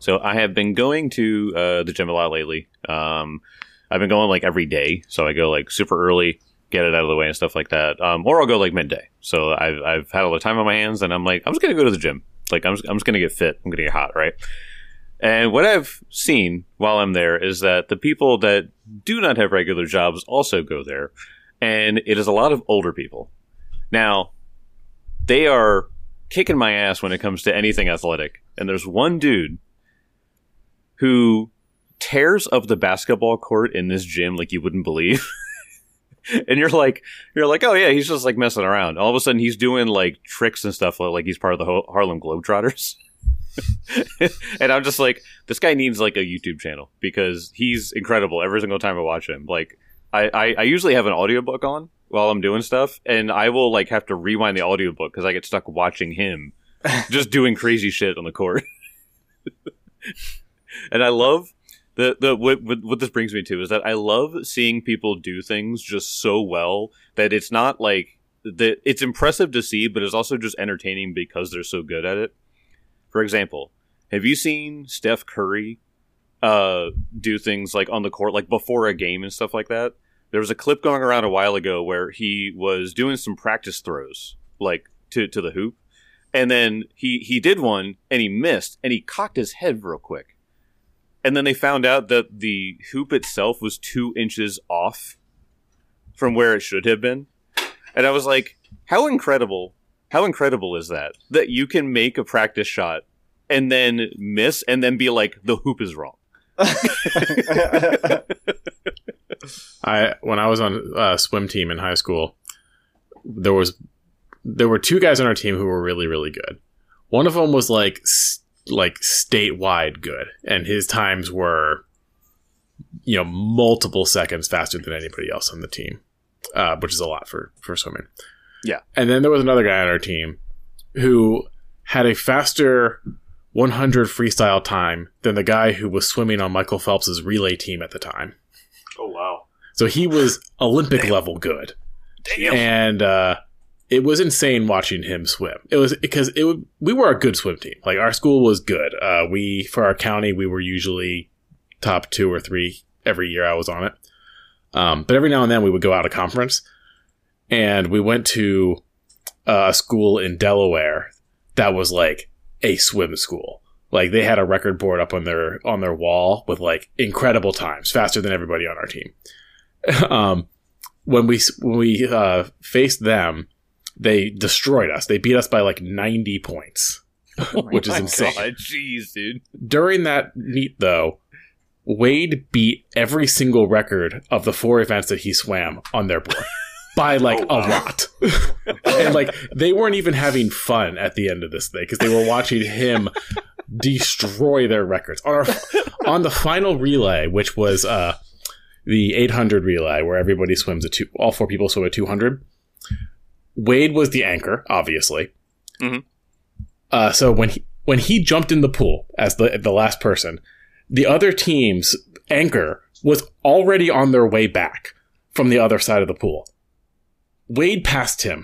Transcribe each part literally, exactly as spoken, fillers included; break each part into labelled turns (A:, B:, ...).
A: So I have been going to uh, the gym a lot lately. Um, I've been going like every day. So I go like super early, get it out of the way and stuff like that. Um, or I'll go like midday. So I've, I've had all the time on my hands and I'm like, I'm just going to go to the gym. Like I'm just, I'm just going to get fit. I'm going to get hot, right? And what I've seen while I'm there is that the people that do not have regular jobs also go there. And it is a lot of older people. Now, they are kicking my ass when it comes to anything athletic. And there's one dude who tears up the basketball court in this gym like you wouldn't believe. And you're like, you're like, oh yeah, he's just like messing around. All of a sudden he's doing like tricks and stuff like he's part of the Ho- Harlem Globetrotters. And I'm just like, this guy needs like a YouTube channel because he's incredible every single time I watch him. Like, I, I, I usually have an audiobook on while I'm doing stuff, and I will like have to rewind the audiobook because I get stuck watching him just doing crazy shit on the court. And I love the the what, what this brings me to is that I love seeing people do things just so well that it's not like that. It's impressive to see, but it's also just entertaining because they're so good at it. For example, have you seen Steph Curry uh, do things like on the court, like before a game and stuff like that? There was a clip going around a while ago where he was doing some practice throws, like to, to the hoop. And then he, he did one and he missed and he cocked his head real quick. And then they found out that the hoop itself was two inches off from where it should have been. And I was like, how incredible. How incredible is that? That you can make a practice shot and then miss and then be like, the hoop is wrong.
B: I when I was on a swim team in high school, there was there were two guys on our team who were really, really good. One of them was like like statewide good, and his times were, you know, multiple seconds faster than anybody else on the team, uh, which is a lot for, for swimming.
A: Yeah.
B: And then there was another guy on our team who had a faster one hundred freestyle time than the guy who was swimming on Michael Phelps's relay team at the time.
C: Oh, wow.
B: So he was Olympic Damn. level good.
A: Damn.
B: And uh, it was insane watching him swim. It was because it would, we were a good swim team. Like, our school was good. Uh, we, for our county, we were usually top two or three every year I was on it. Um, but every now and then we would go out of conference. And we went to uh, a school in Delaware that was like a swim school. Like, they had a record board up on their on their wall with like incredible times, faster than everybody on our team. um, when we when we uh, faced them, they destroyed us. They beat us by like ninety points,
A: oh
B: which is insane.
A: God, jeez, dude.
B: During that meet, though, Wade beat every single record of the four events that he swam on their board. By like oh, wow. a lot. And like they weren't even having fun at the end of this thing because they were watching him destroy their records. On our on the final relay, which was uh, the eight hundred relay where everybody swims at two, all four people swim at two hundred. Wade was the anchor, obviously. Mm-hmm. Uh, so when he when he jumped in the pool as the the last person, the other team's anchor was already on their way back from the other side of the pool. Wade passed him.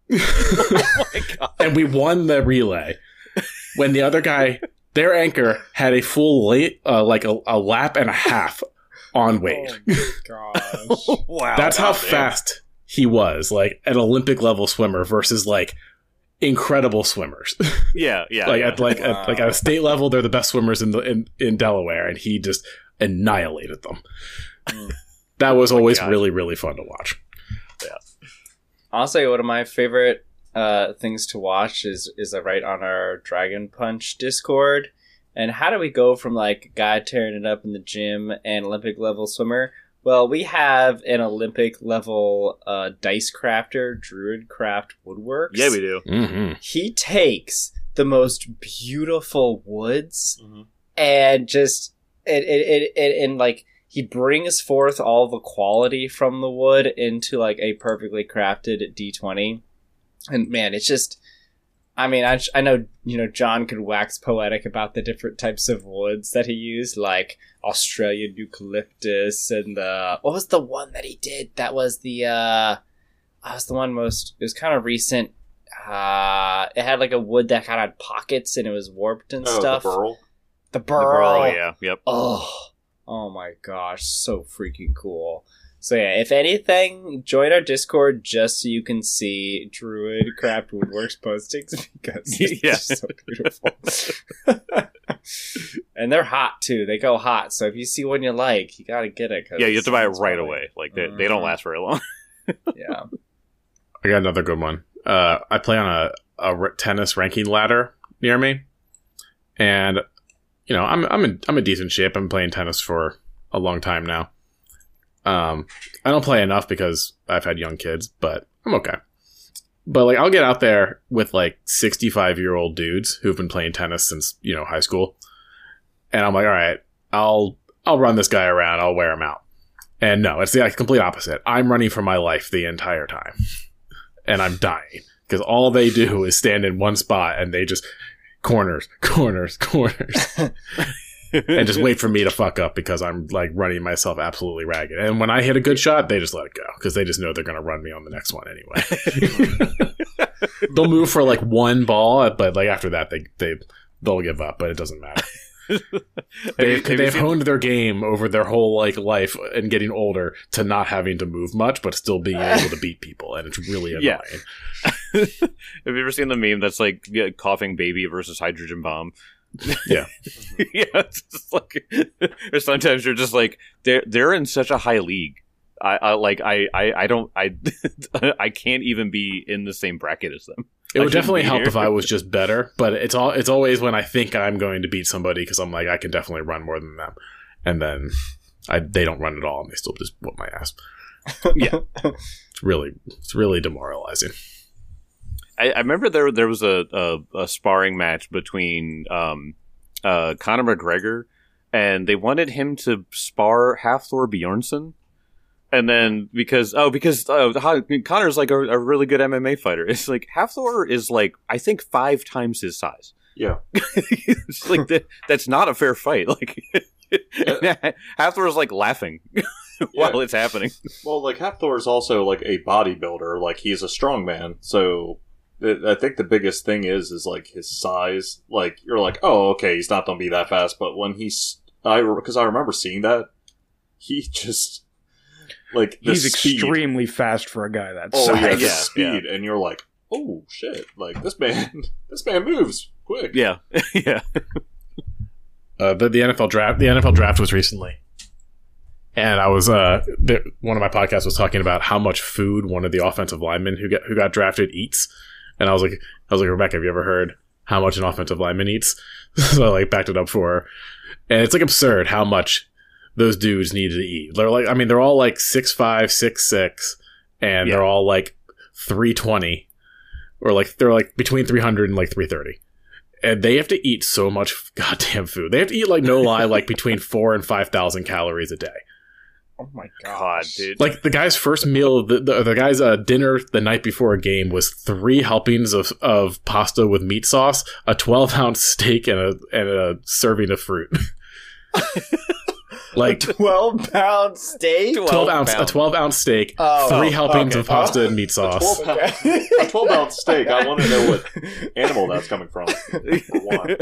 A: Oh my God. And
B: we won the relay. When the other guy, their anchor, had a full late, uh, like a, a lap and a half on Wade.
D: Oh my gosh.
A: Wow.
B: That's how
A: man.
B: fast he was. Like an Olympic level swimmer versus like incredible swimmers.
A: Yeah, yeah.
B: like
A: yeah.
B: at like
D: wow.
B: at, like at a state level, they're the best swimmers in the in, in Delaware, and he just annihilated them.
D: Mm.
B: That was
A: oh
B: always
A: God.
B: really, really fun to watch.
A: Yeah.
D: I'll say one of my favorite uh, things to watch is is a right on our Dragon Punch Discord. And how do we go from like a guy tearing it up in the gym and Olympic level swimmer? Well, we have an Olympic level uh, dice crafter, Druid Craft Woodworks.
A: Yeah, we do.
B: Mm-hmm.
D: He takes the most beautiful woods
A: Mm-hmm.
D: and just it it, it it and like he brings forth all the quality from the wood into like a perfectly crafted D twenty. And man, it's just, I mean, I, I know, you know, John could wax poetic about the different types of woods that he used, like Australian eucalyptus and the, what was the one that he did? That was the, uh, that was the one most, it was kind of recent. Uh, it had like a wood that kind of had pockets and it was warped and
C: Oh,
D: stuff.
C: the burl?
D: The
A: The
D: burl.
A: burl, yeah, yep.
D: Oh, oh my gosh, so freaking cool. So yeah, if anything, join our Discord just so you can see Druid Craft Woodworks postings because it's
A: Yeah.
D: just so beautiful. And they're hot too. They go hot. So if you see one you like, you gotta get it. 'cause
A: Yeah, you have to buy it
D: it's
A: right
D: really-
A: away. Like they, they don't
D: Mhm.
A: last very long.
D: Yeah.
B: I got another good one. Uh, I play on a, a r- tennis ranking ladder near me, and you know I'm I'm in I'm in decent shape. I'm playing tennis for a long time now. Um, I don't play enough because I've had young kids, but I'm okay. But like I'll get out there with like sixty-five year old dudes who've been playing tennis since you know high school, and I'm like, all right, I'll I'll run this guy around. I'll wear him out. And no, it's the complete opposite. I'm running for my life the entire time. And I'm dying. Because all they do is stand in one spot and they just corners, corners, corners. And just wait for me to fuck up because I'm like running myself absolutely ragged. And when I hit a good shot, they just let it go. Because they just know they're going to run me on the next one anyway. They'll move for like one ball, but like after that, they, they, they'll give up, but it doesn't matter. They've,
A: Have you
B: they've
A: seen-
B: honed their game over their whole like life and getting older to not having to move much, but still being able to beat people, and it's really annoying.
A: Yeah. Have you ever seen the meme that's like yeah, coughing baby versus hydrogen bomb?
B: Yeah.
A: Yeah, it's just like, or sometimes you're just like they're they're in such a high league. I, I like I, I I don't I I can't even be in the same bracket as them.
B: It
A: I
B: would
A: shouldn't
B: definitely
A: be
B: help
A: here.
B: if I was just better, but it's all it's always when I think I'm going to beat somebody because I'm like I can definitely run more than them, and then I they don't run at all and they still just whoop my ass.
A: Yeah.
B: It's really it's really demoralizing.
A: I, I remember there there was a, a, a sparring match between um, uh, Conor McGregor, and they wanted him to spar Hafthor Bjornsson. And then because oh because uh, Connor's like a, a really good M M A fighter. It's like Hafthor is like I think five times his size.
C: Yeah.
A: It's like that, that's not a fair fight. Like Hafthor is like laughing while it's happening.
C: Well, like Hafthor is also like a bodybuilder. Like he's a strong man. So th- I think the biggest thing is is like his size. Like you're like, oh, okay, he's not gonna be that fast. But when he's, I because I remember seeing that, he just like the
E: He's
C: speed.
E: extremely fast for a guy that
C: Oh
E: size.
C: yeah, the
A: Yeah,
C: speed, and you're like, oh shit! Like this man, this man moves quick.
A: Yeah, yeah.
B: Uh, the, the N F L draft, the N F L draft was recently, and I was uh, the, one of my podcasts was talking about how much food one of the offensive linemen who got who got drafted eats, and I was like, I was like, Rebecca, have you ever heard how much an offensive lineman eats? So I like backed it up for her, and it's like absurd how much those dudes need to eat. They're like, I mean, they're all like six five, six six, and
A: Yeah.
B: they're all like three twenty, or like they're like between three hundred and like three thirty. And they have to eat so much goddamn food. They have to eat, like, no lie, like between four and five thousand calories a day.
D: Oh my
A: God,
D: gosh.
A: dude.
B: Like the guy's first meal, the the, the guy's uh, dinner the night before a game was three helpings of, of pasta with meat sauce, a twelve ounce steak, and a and a serving of fruit. Like
D: twelve pound steak?
B: twelve ounce, a
A: pound.
B: twelve ounce steak,
D: Oh,
B: three
D: oh,
B: helpings
D: okay.
B: of pasta
D: Oh.
B: and meat sauce.
C: twelve pound,
D: Okay.
C: a twelve ounce steak. I want to know what animal that's coming from. For one.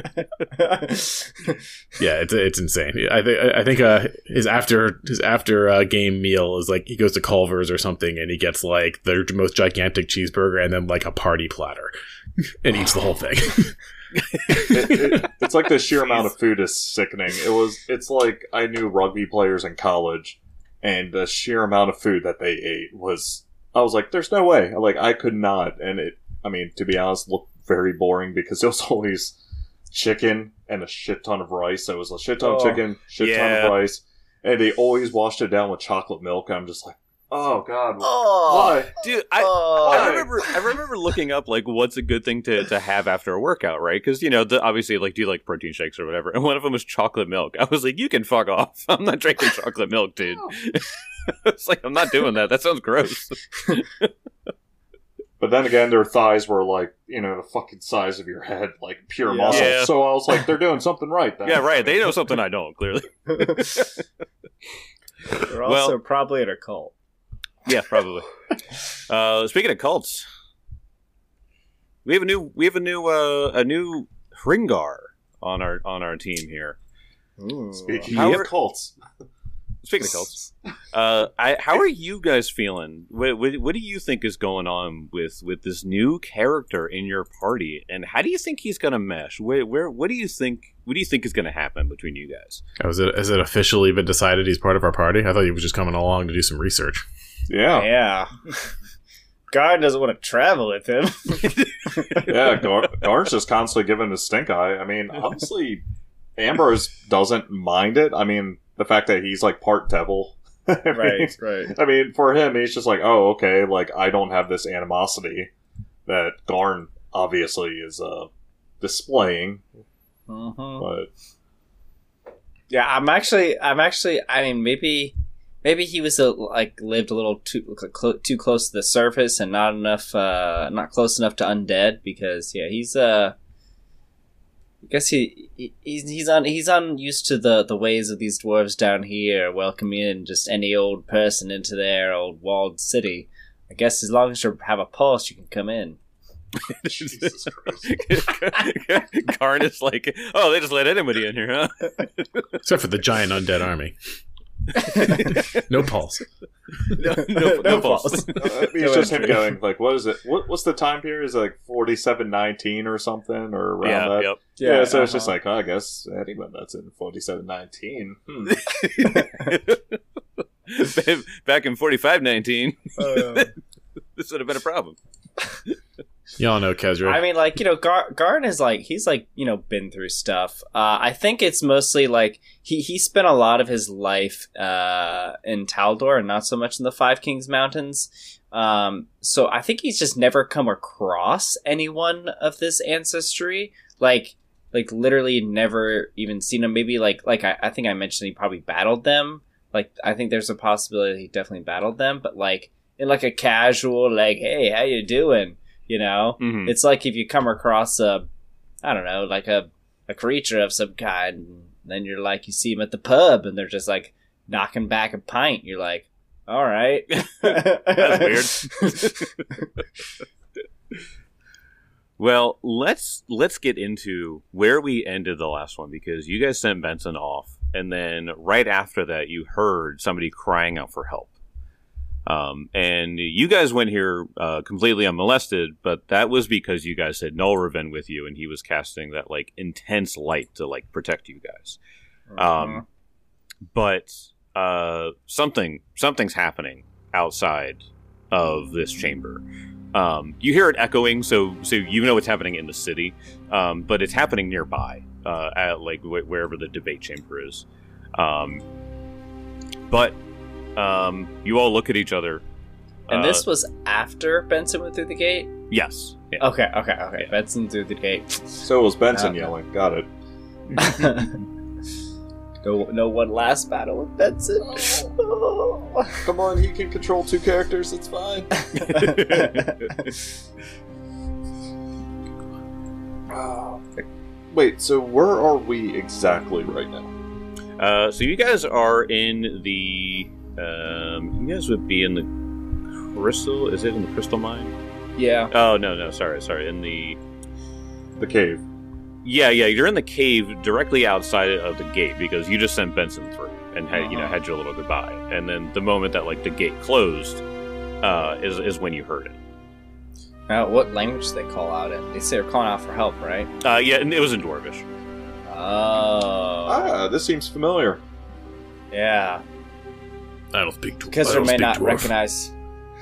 B: Yeah, it's it's insane. I think I think uh, his after his after uh, game meal is like he goes to Culver's or something and he gets like the most gigantic cheeseburger and then like a party platter and eats the whole thing.
C: it, it, it's like the sheer amount of food is sickening. It was. It's like I knew rugby players in college, and the sheer amount of food that they ate was. I was like, "There's no way." Like I could not, and it. I mean, to be honest, looked very boring because it was always chicken and a shit ton of rice. So it was a shit ton of
D: Oh,
C: chicken, shit ton
A: yeah.
C: of rice, and they always washed it down with chocolate milk. And I'm just like, "Oh God,
D: Oh,
C: why?"
A: Dude, I,
D: oh.
A: I remember I remember looking up like what's a good thing to, to have after a workout, right? Because you know, the, obviously, like, do you like protein shakes or whatever? And one of them was chocolate milk. I was like, you can fuck off. I'm not drinking chocolate milk, dude. It's like I'm not doing that. That sounds gross.
C: But then again, their thighs were like, you know, the fucking size of your head, like pure
D: Yeah.
C: muscle.
A: Yeah.
C: So I was like, they're doing something right then.
A: Yeah, right. They know something I don't. Clearly,
D: They're
A: Well-
D: also probably in a cult.
A: yeah, probably. Uh, speaking of cults, we have a new we have a new uh, a new Hringar on our on our team here.
D: Ooh.
C: Speaking
A: How
C: of
A: are-
C: cults,
A: Speaking of cults, uh, I, how are you guys feeling? What, what, what do you think is going on with, with this new character in your party, and how do you think he's going to mesh? Where, where, what do you think? What do you think is going to happen between you guys?
B: Oh, is it is it officially been decided he's part of our party? I thought he was just coming along to do some research.
C: yeah,
D: Yeah. God doesn't want to travel with him.
C: yeah. Gar- Garn's just constantly giving his stink eye. I mean, honestly, Ambrose doesn't mind it. I mean, the fact that he's like part devil. I mean,
D: right, right.
C: I mean, for him, he's just like, oh, okay, like I don't have this animosity that Garn obviously is uh, displaying.
D: Mhm.
C: But
D: Yeah, I'm actually, I'm actually, I mean, maybe, maybe he was a, like lived a little too cl- too close to the surface and not enough, uh, not close enough to undead. Because yeah, he's uh, I guess he, he he's he's on he's unused to the the ways of these dwarves down here, welcoming in just any old person into their old walled city. I guess as long as you have a pulse, you can come in.
C: Jesus Christ.
A: Karn is like, oh, they just let anybody in here, huh?
B: Except for the giant undead army. No pulse.
A: no, no, no pulse.
D: pulse.
C: Uh, I mean, it's just him going like, what is it? What, what's the time period? Is it like forty-seven nineteen or something, or around
A: Yeah,
C: that?
A: yep.
C: Yeah, so it's
D: uh-huh.
C: just like, oh, I guess anyone that's in forty-seven nineteen. Hmm.
A: Back in forty-five nineteen,
D: Uh,
A: this would have been a problem.
B: Y'all know Kezra.
D: I mean, like, you know, Gar- Garn is like, he's like, you know, been through stuff. Uh, I think it's mostly like, he, he spent a lot of his life uh, in Taldor and not so much in the Five Kings Mountains. Um, so I think he's just never come across anyone of this ancestry. Like, like literally never even seen them. Maybe like, like I, I think I mentioned he probably battled them. Like, I think there's a possibility he definitely battled them, but like, in like a casual, like, hey, how you doing? You know,
A: Mhm.
D: it's like if you come across a, I don't know, like a, a creature of some kind, and then you're like, you see them at the pub, and they're just like knocking back a pint. You're like, all right,
A: That's weird. Well, let's let's get into where we ended the last one, because you guys sent Benson off, and then right after that, you heard somebody crying out for help. Um, and you guys went here uh, completely unmolested, but that was because you guys had Nullraven with you, and he was casting that like intense light to like protect you guys. Um, but uh, something something's happening outside of this chamber. Um, you hear it echoing, so so you know it's happening in the city, um, but it's happening nearby, uh, at like wh- wherever the debate chamber is. Um, but um, you all look at each other.
D: And
A: uh,
D: this was after Benson went through the gate?
A: yes, yeah.
D: Okay, okay, okay.
A: Yeah.
D: Benson through the gate.
C: So it was Benson
D: Okay.
C: yelling. Got it.
D: no, no one last battle with Benson.
C: Come on, he can control two characters. It's fine. Wait, so where are we exactly right now?
A: Uh, so you guys are in the. Um, you guys would be in the crystal. Is it in the crystal mine?
D: yeah.
A: Oh no, no, sorry, sorry. In the.
C: The cave.
A: Yeah, yeah, you're in the cave directly outside of the gate because you just sent Benson through and had you know had your little goodbye, and then the moment that like the gate closed, uh, is is when you heard it.
D: Now, what language do they call out in? They say they're calling out for help, right?
A: Uh, yeah, and it was in Dwarvish.
D: Oh.
C: Ah, this seems familiar.
D: Yeah.
B: I don't speak dwarf.
D: Because
B: I
D: they
B: don't
D: may
B: speak
D: not
B: dwarf.
D: recognize.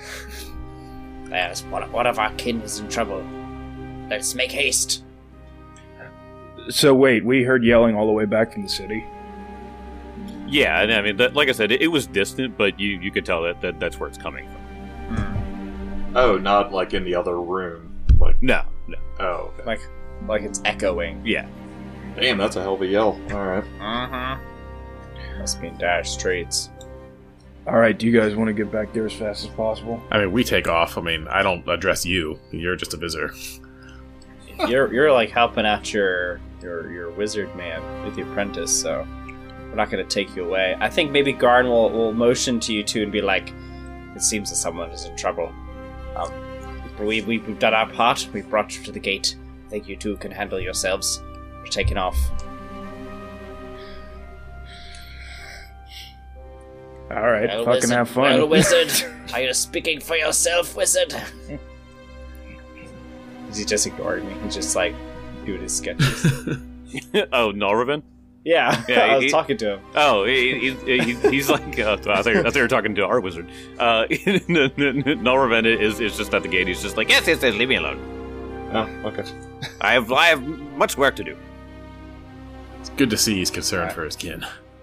D: Yes, one, one of our kin is in trouble. Let's make haste.
E: So wait, we heard yelling all the way back from the city.
A: Yeah, and I mean, that, like I said, it, it was distant, but you you could tell that, that that's where it's coming from.
C: Oh, not like in the other room. Like,
A: No, no,
C: oh, okay.
D: Like, like it's echoing.
A: yeah.
C: Damn, that's a hell of a yell. All right.
D: Mm-hmm. Must be in dire straits.
E: All right, do you guys want to get back there as fast as possible?
B: I mean, we take off. I mean, I don't address you. You're just a visitor.
D: You're you're like helping out your your your wizard man with the apprentice, so we're not going to take you away. I think maybe Garn will will motion to you two and be like, "It seems that someone is in trouble. Um, we we we've done our part. We've brought you to the gate. I think you two can handle yourselves. You're taking off.
E: All right,
D: Well,
E: fucking
D: wizard,
E: have fun.
D: Well, wizard, are you speaking for yourself, wizard? Is he just ignoring me? He's just like doing his sketches.
A: Oh, Norvin?
D: yeah,
A: Yeah,
D: I was
A: he-
D: talking to him.
A: Oh, he, he, he, he's like, uh, I, thought you, I thought you were talking to our wizard. Uh, Norvin is, is just at the gate. He's just like, yes, yes, yes, leave me alone.
C: Oh, okay.
A: I have, I have much work to do.
B: It's good to see he's concerned for his kin.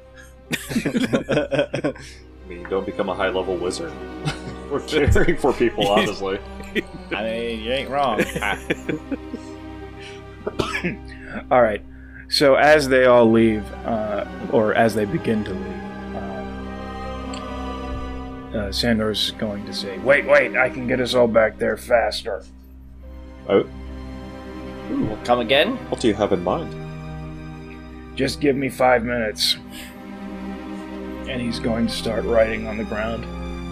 C: I mean, don't become a high-level wizard. We're caring for people, honestly.
D: I mean, you ain't wrong.
E: All right. So as they all leave, uh, or as they begin to leave, uh, uh, Sandor's going to say, "Wait, wait! I can get us all back there faster."
C: Oh,
D: Well, come again?
C: what do you have in mind?
E: Just give me five minutes. And he's going to start writing on the ground.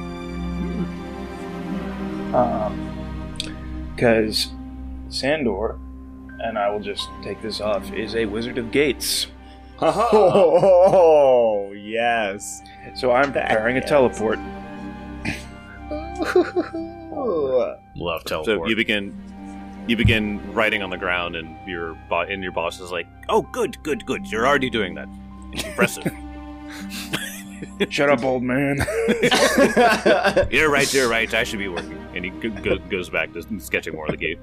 E: Um, because Sandor, and I will just take this off, is a wizard of gates.
C: Haha!
D: Oh, yes.
E: So I'm preparing a
D: Yes.
E: teleport.
B: Love
A: So
B: teleport.
A: you begin, you begin writing on the ground, and your bo- and your boss is like, "Oh, good, good, good. You're already doing that. Impressive.
E: Shut up, old man.
A: You're right. You're right. I should be working." And he go- go- goes back to sketching more of the gate.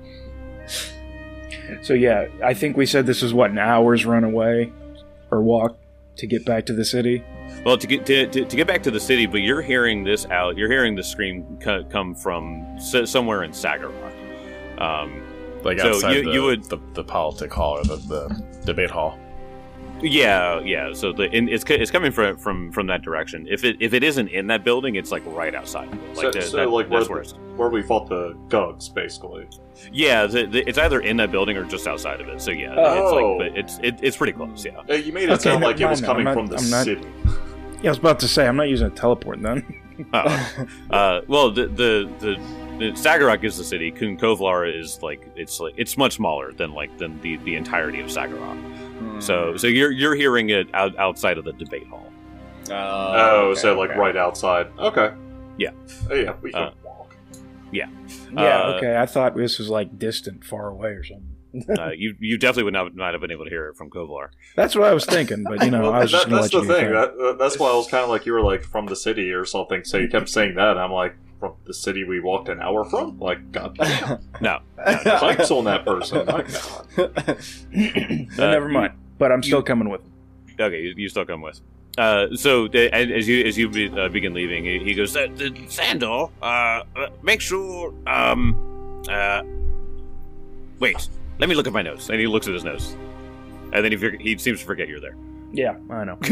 E: So yeah, I think we said this was what, an hour's run away or walk to get back to the city.
A: Well, to get to, to, to get back to the city, but you're hearing this out. You're hearing the scream co- come from s- somewhere in Sagarok. Um,
B: like
A: so
B: outside
A: you-
B: the,
A: you would-
B: the, the politic hall or the, the debate hall.
A: yeah, yeah. So the and it's co- it's coming from from from that direction. If it if it isn't in that building, it's like right outside. Like
C: So,
A: that-
C: so
A: that-
C: like, where,
A: that's where it's.
C: where we fought the Gugs, basically.
A: Yeah, the, the, it's either in that building or just outside of it. So yeah,
C: Oh.
A: it's like but it's it, it's pretty close. Yeah.
C: Uh, you made it
E: Okay,
C: sound
E: never
C: like it was
E: mind then.
C: coming
E: I'm
C: from
E: not-
C: the
E: I'm not-
C: city.
E: Yeah, I was about to say, I'm not using a teleport then.
A: Uh, uh, well, the the the, the Sagarok is the city. Kun Kovlar is like it's like it's much smaller than like than the, the entirety of Sagarok. So so you're you're hearing it out, outside of the debate hall.
C: Oh,
D: okay,
C: so like
D: okay.
C: right outside. Okay.
A: Yeah.
C: Oh, yeah, we can
A: Uh,
C: walk.
E: Yeah,
A: Uh,
E: okay. I thought this was like distant, far away or something.
A: Uh, you you definitely would not not have been able to hear it from Kovlar.
E: That's what I was thinking, but you know,
C: Well,
E: I was just
C: that-
E: going to
C: that's
E: let you
C: the
E: do
C: thing.
E: that.
C: That, that's why I was kind of like you were like from the city or something. So you kept saying that, and I'm like, from the city we walked an hour from? Like, god damn.
A: No,
C: Pipes on that person. My god.
E: No,
A: Uh,
E: never mind. But I'm still coming with him.
A: okay, you, you still come with. Uh, so uh, as you as you be, uh, begin leaving, he, he goes, uh, "Sandor, uh, uh, make sure. Um, uh, wait, let me look at my notes." And he looks at his notes, and then he fig- he seems to forget you're there.
E: Yeah, I know.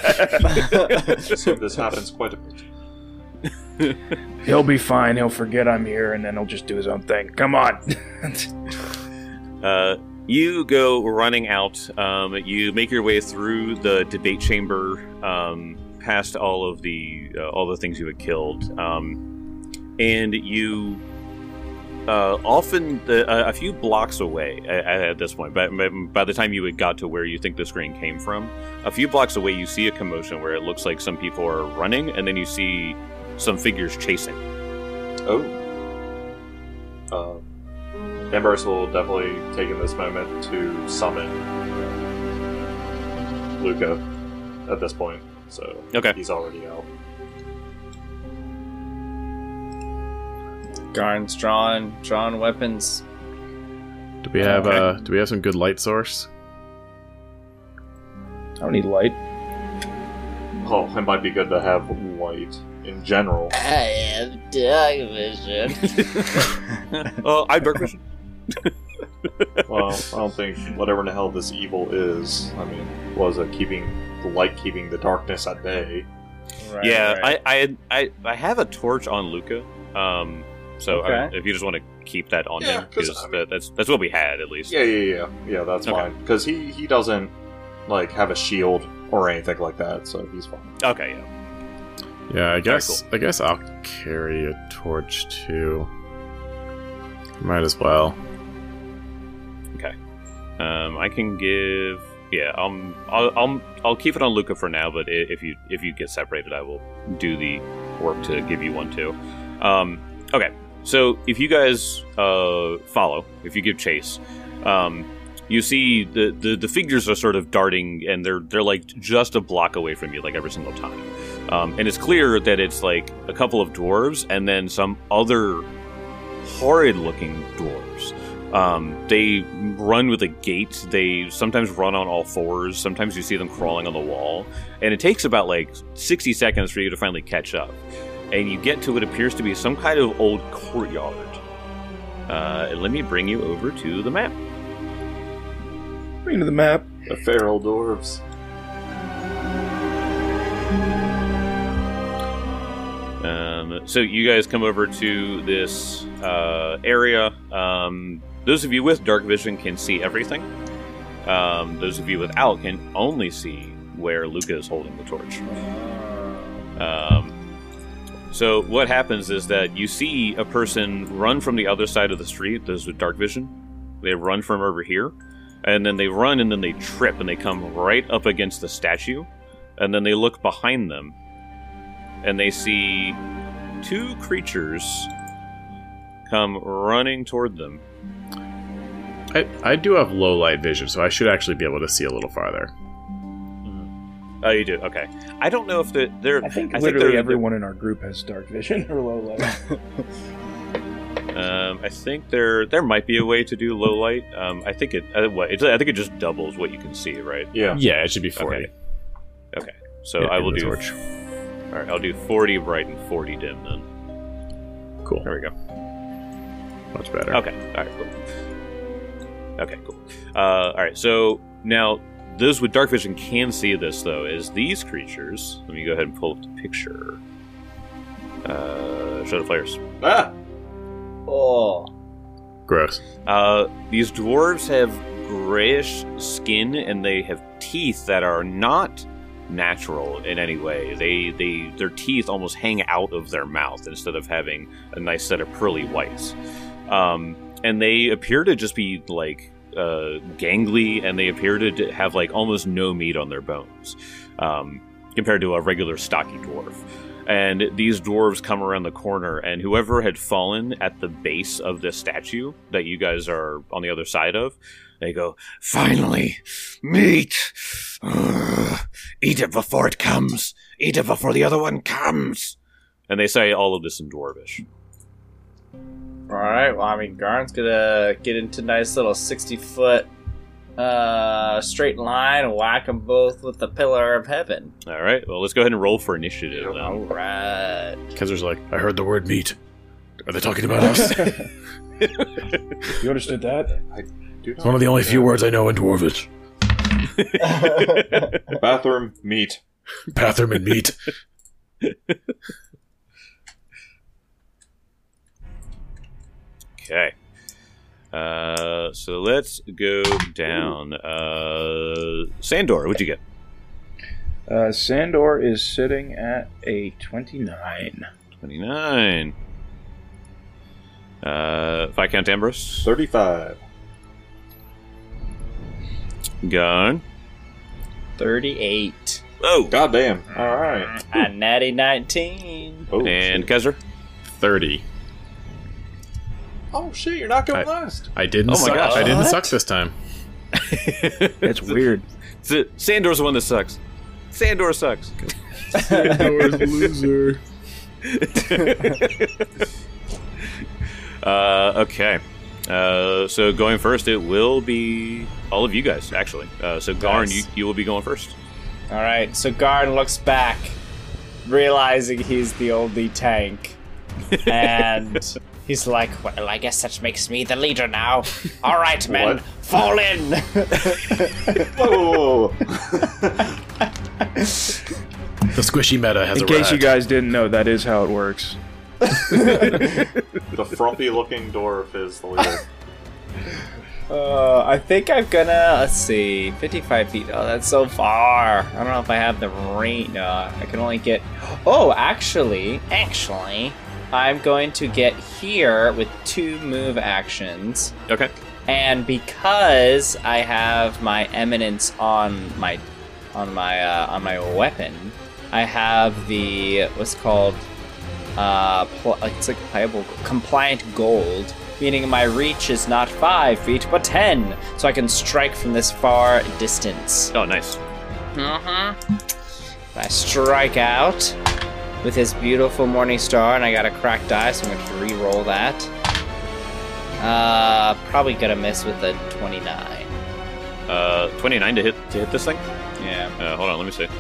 C: So this happens quite a bit.
E: He'll be fine. He'll forget I'm here, and then he'll just do his own thing. Come on.
A: Uh, you go running out. Um, you make your way through the debate chamber, um, past all of the uh, all the things you had killed, um, and you uh, often the, uh, a few blocks away at, at this point. By, by the time you had got to where you think the screen came from, a few blocks away, you see a commotion where it looks like some people are running, and then you see some figures chasing.
C: Oh. Uh, Ambrose will definitely take in this moment to summon Luca at this point. So
A: Okay.
C: he's already out.
D: Garn's drawn, drawn weapons.
B: Do we have
A: Okay.
B: uh do we have some good light source?
E: I don't need light.
C: Oh, it might be good to have light in general.
D: I have dark vision.
A: Oh, I dark vision.
C: Well, I don't think whatever the hell this evil is. I mean, was it keeping the light, keeping the darkness at bay?
D: Right,
A: yeah,
D: right.
A: I, I I I have a torch on Luca. Um, so I-
D: Okay.
A: if you just want to keep that on
C: Yeah,
A: him,
C: 'cause,
A: because
C: I mean-
A: that, that's that's what we had at least.
C: Yeah, yeah, yeah, yeah. That's
A: Okay.
C: fine because he he doesn't like have a shield or anything like that, so he's fine.
A: Okay, yeah.
B: Yeah, I guess
A: cool.
B: I guess I'll carry a torch too. Might as well.
A: Um, I can give. Yeah, um, I'll, I'll I'll keep it on Luca for now. But i- if you if you get separated, I will do the work to give you one too. Um, okay, so if you guys uh, follow, if you give chase, um, you see the, the the figures are sort of darting, and they're they're like just a block away from you, like every single time. Um, and it's clear that it's like a couple of dwarves and then some other horrid-looking dwarves. Um, they run with a gait. They sometimes run on all fours. Sometimes you see them crawling on the wall. And it takes about like sixty seconds for you to finally catch up. And you get to what appears to be some kind of old courtyard. Uh, and let me bring you over to the map.
E: Bring to the map.
C: The feral dwarves.
A: Um, so you guys come over to this uh, area. Um, those of you with dark vision can see everything. Um, those of you without can only see where Luca is holding the torch. Um, so what happens is that you see a person run from the other side of the street, those with dark vision. They run from over here, and then they run and then they trip and they come right up against the statue, and then they look behind them and they see two creatures come running toward them.
B: I, I do have low light vision, so I should actually be able to see a little farther.
A: Oh, you do? Okay. I don't know if they're... they're
E: I think
A: I
E: literally
A: they're,
E: everyone in our group has dark vision or low light.
A: Um, I think there there might be a way to do low light. Um, I think it... Uh, what? It's, I think it just doubles what you can see, right?
C: Yeah.
B: Yeah, it should be forty.
A: Okay. Okay. So
B: Yeah,
A: I
B: in
A: will
B: the
A: do...
B: torch.
A: All right, I'll do forty bright and forty dim then.
B: Cool.
A: There we go.
B: Much better.
A: Okay. All right. Cool. Okay. Cool. Uh, all right. So now those with dark vision can see this though. Is these creatures? Let me go ahead and pull up the picture. Uh, show the players.
C: Ah!
D: Oh.
B: Gross.
A: Uh, these dwarves have grayish skin and they have teeth that are not natural in any way. They they their teeth almost hang out of their mouth instead of having a nice set of pearly whites. Um, and they appear to just be like uh, gangly, and they appear to have like almost no meat on their bones um, compared to a regular stocky dwarf. And these dwarves come around the corner, and whoever had fallen at the base of this statue that you guys are on the other side of, they go, "Finally, meat! Ugh. Eat it before it comes! Eat it before the other one comes!" And they say all of this in Dwarvish.
D: Alright, well, I mean, Garn's gonna get into nice little sixty foot uh, straight line and whack them both with the Pillar of Heaven.
A: All right, well, let's go ahead and roll for initiative then.
D: Alright.
B: Kezer's like, I heard the word meat. Are they talking about us?
E: You understood that?
C: Do
B: It's one of the only few words I know in Dwarvish.
C: Bathroom, meat.
B: Bathroom and meat.
A: Okay. Uh, so let's go down. Uh, Sandor, what'd you get?
E: Uh, Sandor is sitting at a twenty-nine.
A: twenty-nine. Uh, Viscount Ambrose?
C: thirty-five.
A: Gun.
D: thirty-eight.
A: Oh!
C: Goddamn. Alright.
D: A natty nineteen.
C: Oh,
A: And
C: shit.
A: Kezer?
B: thirty.
C: Oh shit, you're not going
B: I-
C: last.
B: I didn't
A: Oh my
B: suck.
A: gosh.
B: I didn't
D: What?
B: suck this time.
E: That's weird.
A: So, Sandor's the one that sucks. Sandor sucks.
B: loser.
A: Uh, okay. Uh, so going first, it will be all of you guys, actually. Uh, so Garn,
D: Nice.
A: you, you will be going first.
D: Alright, so Garn looks back, realizing he's the only tank. And he's like, well, I guess that makes me the leader now. Alright, men,
C: What?
D: fall in!
C: Whoa, whoa, whoa.
B: The squishy meta has
E: In
B: arrived.
E: case you guys didn't know, that is how it works.
C: The frumpy looking dwarf is the leader.
D: Uh, I think I'm gonna, let's see, fifty-five feet. Oh, that's so far. I don't know if I have the range. No, I can only get. Oh, actually, actually, I'm going to get here with two move actions.
A: Okay.
D: And because I have my eminence on my on my uh, on my weapon, I have the what's called uh pl- it's like playable compliant gold, meaning my reach is not five feet but ten, so I can strike from this far distance.
A: Oh, nice.
D: Mm-hmm. I strike out with his beautiful morning star, and I got a cracked die, so I'm going to re-roll that. Uh, probably gonna miss with a twenty-nine.
A: Uh, twenty-nine to hit to hit this thing.
D: Yeah.
A: Uh, hold on, let me see.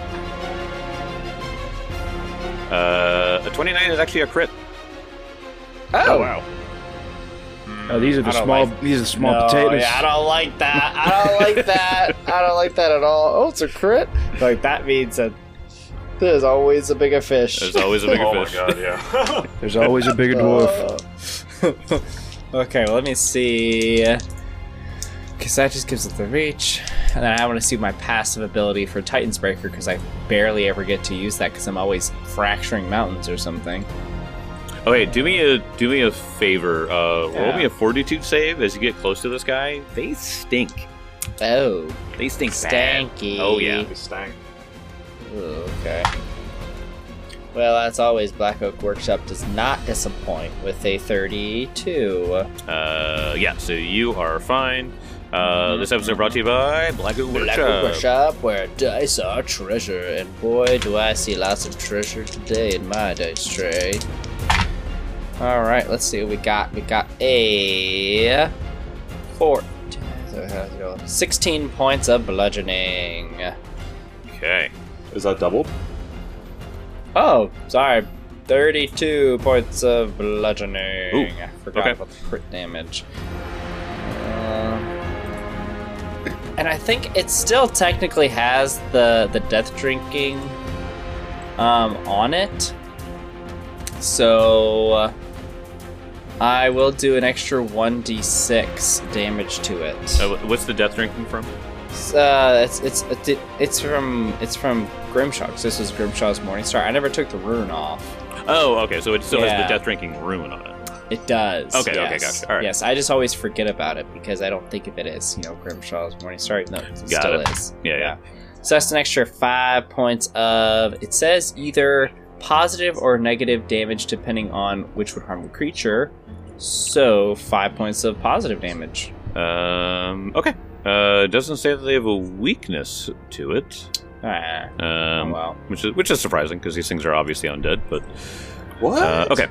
A: Uh, a twenty-nine is actually a crit.
D: Oh,
A: wow.
E: Oh, these are the
D: I don't
E: small.
D: like-
E: these are the small
D: no,
E: potatoes.
D: Yeah, I don't like that. I don't like that. I don't like that at all. Oh, it's a crit. Like that means that there's always a bigger fish.
A: There's always a bigger
C: Oh
A: fish.
C: my god, yeah.
E: There's always a bigger dwarf.
D: Okay, well, let me see. Because that just gives it the reach. And then I want to see my passive ability for Titan's Breaker, because I barely ever get to use that because I'm always fracturing mountains or something.
A: Okay, do me a do me a favor. Uh, roll
D: Yeah.
A: me a fortitude save as you get close to this guy. They stink.
D: Oh,
A: They stink bad.
D: stanky.
A: Oh yeah.
C: They stank.
D: Ooh, okay. Well, as always, Black Oak Workshop does not disappoint with a thirty-two.
A: Uh, yeah. So you are fine. Uh, this episode brought to you by Black Oak
D: Black Oak
A: Workshop.
D: Workshop, where dice are treasure, and boy, do I see lots of treasure today in my dice tray. All right, let's see what we got. We got a four, sixteen points of bludgeoning.
A: Okay.
C: Is that doubled?
D: Oh, sorry. thirty-two points of bludgeoning.
A: Ooh,
D: I forgot
A: okay.
D: about the crit damage. Uh, and I think it still technically has the, the death drinking um, on it. So uh, I will do an extra one d six damage to it.
A: Uh, what's the death drinking from?
D: Uh, it's it's it's from it's from Grimshaw. 'Cause this was Grimshaw's Morningstar. I never took the rune off.
A: Oh, okay. So it still has
D: Yeah.
A: the death drinking rune on it.
D: It does.
A: Okay, okay,
D: yes.
A: gotcha. All right.
D: Yes, I just always forget about it because I don't think of it as, you know, Grimshaw's Morningstar, even though it
A: Got
D: still
A: it.
D: is.
A: Yeah, yeah.
D: So that's an extra five points of. It says either positive or negative damage depending on which would harm the creature. So five points of positive damage.
A: Um. Okay. Uh. Doesn't say that they have a weakness to it.
D: Ah, oh
A: Um.
D: well.
A: Which is which is surprising because these things are obviously undead. But
C: What?
A: uh, okay.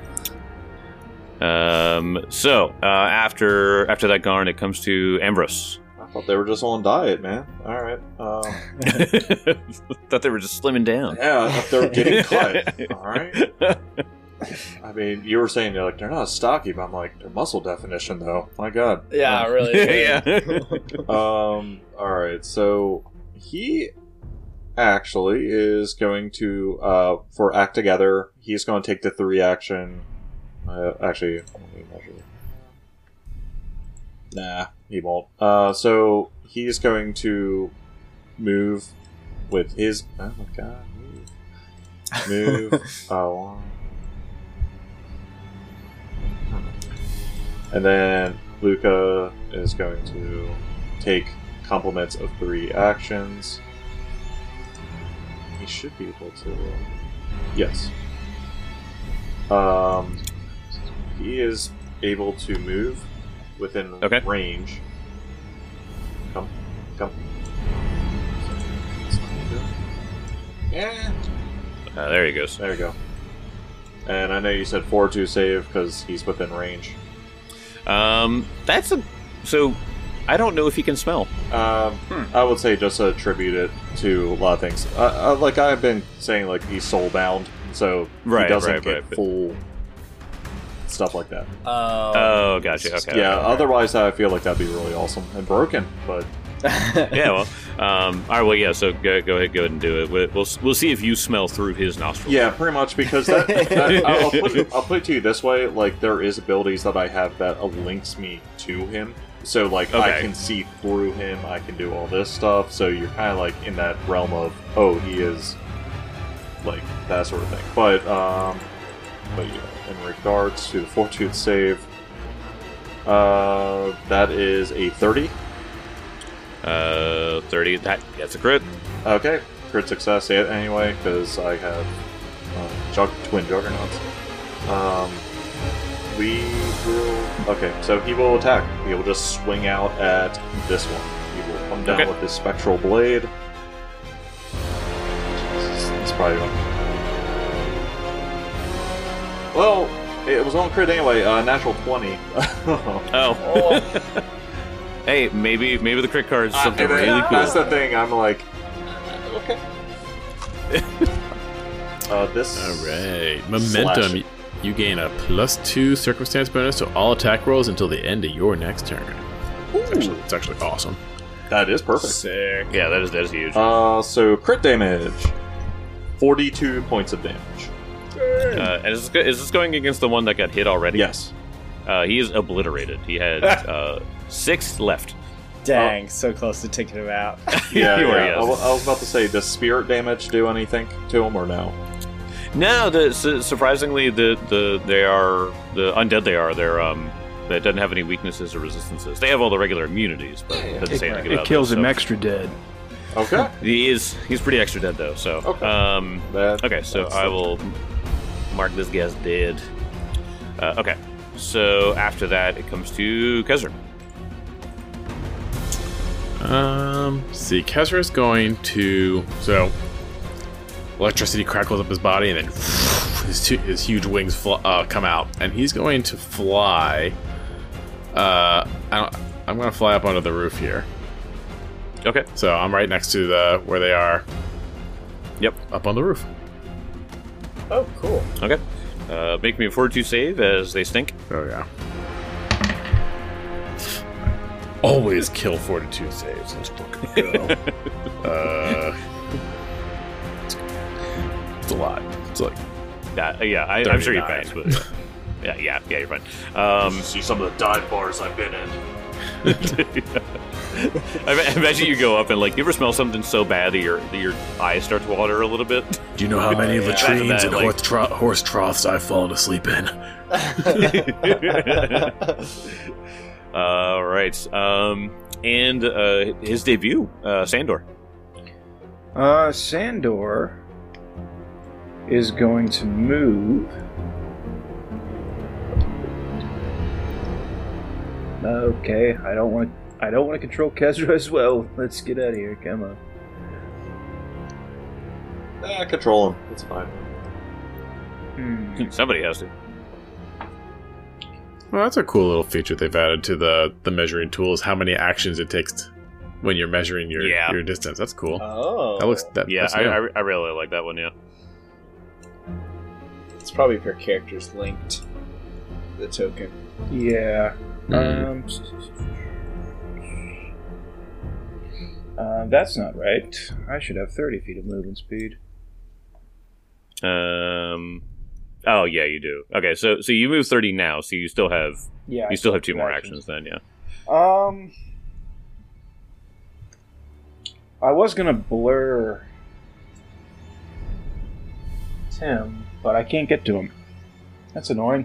A: Um. So uh, after after that Garn, it comes to Ambrose.
C: I thought they were just on diet, man. Alright. Um,
A: Thought they were just slimming down.
C: yeah, I thought they were getting cut. Alright. I mean, you were saying they're like they're not stocky, but I'm like, their muscle definition though. My god.
D: Yeah,
C: Um,
D: really.
A: yeah.
C: Um, alright, so he actually is going to, uh, for Act Together, he's going to take the three action. Uh, actually, let me measure. Nah, he won't. Uh, so he's going to move with his. Oh my god, move. Move. uh, and then Luca is going to take compliments of three actions. He should be able to. Yes. Um, he is able to move within
A: Okay.
C: range. Come, come. Yeah.
A: Uh, there he goes.
C: There you go. And I know you said four two save because he's within range.
A: Um. That's a. So, I don't know if he can smell.
C: Um, I would say just attribute it to a lot of things. Uh, uh, like I've been saying, like he's soulbound, so
A: Right,
C: he doesn't
A: right,
C: get
A: right, but-
C: full stuff like that.
D: Oh.
A: Oh, gotcha. Okay.
C: yeah,
A: okay.
C: otherwise I feel like that'd be really awesome and broken. But
A: Yeah. Well. Um. All right. Well. Yeah. So go go ahead. Go ahead and do it. We'll we'll, we'll see if you smell through his nostrils.
C: yeah, pretty much because that, that I'll, put it, I'll put it to you this way: like there is abilities that I have that links me to him. So like I
A: Okay.
C: can see through him, I can do all this stuff. So you're kind of like in that realm of oh, he is like that sort of thing. But um, but yeah, in regards to the fortitude save, Uh, that is a thirty.
A: Uh, thirty. That that's a crit.
C: Okay, crit success yeah, anyway, because I have uh, jug- twin juggernauts. Um, we will. Okay, so he will attack. He will just swing out at this one. He will come down
A: Okay.
C: with his spectral blade. Jesus, it's probably. Well, it was on crit anyway. Uh, natural twenty.
A: Oh. Hey, maybe maybe the crit card is something
C: Uh,
A: really cool.
C: That's the thing. I'm like, okay. uh, this.
B: All right. Momentum.
C: Slash.
B: You gain a plus two circumstance bonus to all attack rolls until the end of your next turn. It's actually, it's actually awesome.
C: That is perfect.
D: Sick.
A: Yeah, that is that is huge.
C: Uh, so crit damage, forty-two points of damage.
A: Uh, and is this, go- is this going against the one that got hit already?
C: Yes.
A: Uh, he is obliterated. He had uh, six left.
D: Dang, so close to taking him out.
C: Yeah,
A: You
C: yeah.
A: were,
C: I,
A: yes.
C: wa- I was about to say, does spirit damage do anything to him or no?
A: No, the, su- surprisingly, the, the they are the undead. They are they're um that doesn't have any weaknesses or resistances. They have all the regular immunities, but it doesn't say
E: It,
A: anything
E: it
A: about
E: kills
A: them,
E: him
A: so-
E: extra dead.
C: Okay.
A: He is he's pretty extra dead though. So
C: Okay.
A: um
C: That-
A: okay, so
C: that's
A: I
C: something.
A: will mark this guy as dead. Uh, okay, so after that it comes to Kezra.
B: Um, see, Kezra's going to so electricity crackles up his body, and then his two, his huge wings fl- uh, come out, and he's going to fly. Uh, I don't, I'm going to fly up onto the roof here.
A: Okay.
B: So I'm right next to the where they are.
A: Yep.
B: Up on the roof.
D: Oh, cool.
A: Okay. Uh, make me a fortitude save as they stink.
B: Oh yeah. Always kill fortitude saves. Let's fucking go. uh, it's a lot. It's like
A: Uh, yeah, I, I'm sure you
B: thirty-nine.
A: pass, but yeah, yeah, yeah, you're fine. Um,
C: See some of the dive bars I've been in.
A: I ma- imagine you go up and like, you ever smell something so bad that your that your eyes start to water a little bit?
B: do you know how many
A: yeah.
B: latrines
A: That-
B: and
A: like-
B: horse, tro- horse troughs I've fallen asleep in?
A: All right, um, and uh, his debut, uh, Sandor.
E: Uh, Sandor is going to move. Okay, I don't want. I don't want to control Kezra as well. Let's get out of here. Come on.
C: Eh, control him. It's fine.
E: Hmm.
A: Somebody has to.
B: Well, that's a cool little feature they've added to the the measuring tool. Is how many actions it takes when you're measuring your
A: Yeah.
B: your distance. That's cool.
D: Oh.
B: That looks that.
A: Yeah,
B: that's
A: I,
B: new.
A: I, I really like that one. Yeah.
D: It's probably if your character's linked the token.
E: Yeah.
B: Mm.
E: Um. Uh, that's not right. I should have thirty feet of movement speed.
A: Um. Oh yeah, you do. Okay, so so you move thirty now, so you still have
E: Yeah.
A: you still have two more actions then. Yeah.
E: Um, I was gonna blur Tim, but I can't get to him. That's annoying.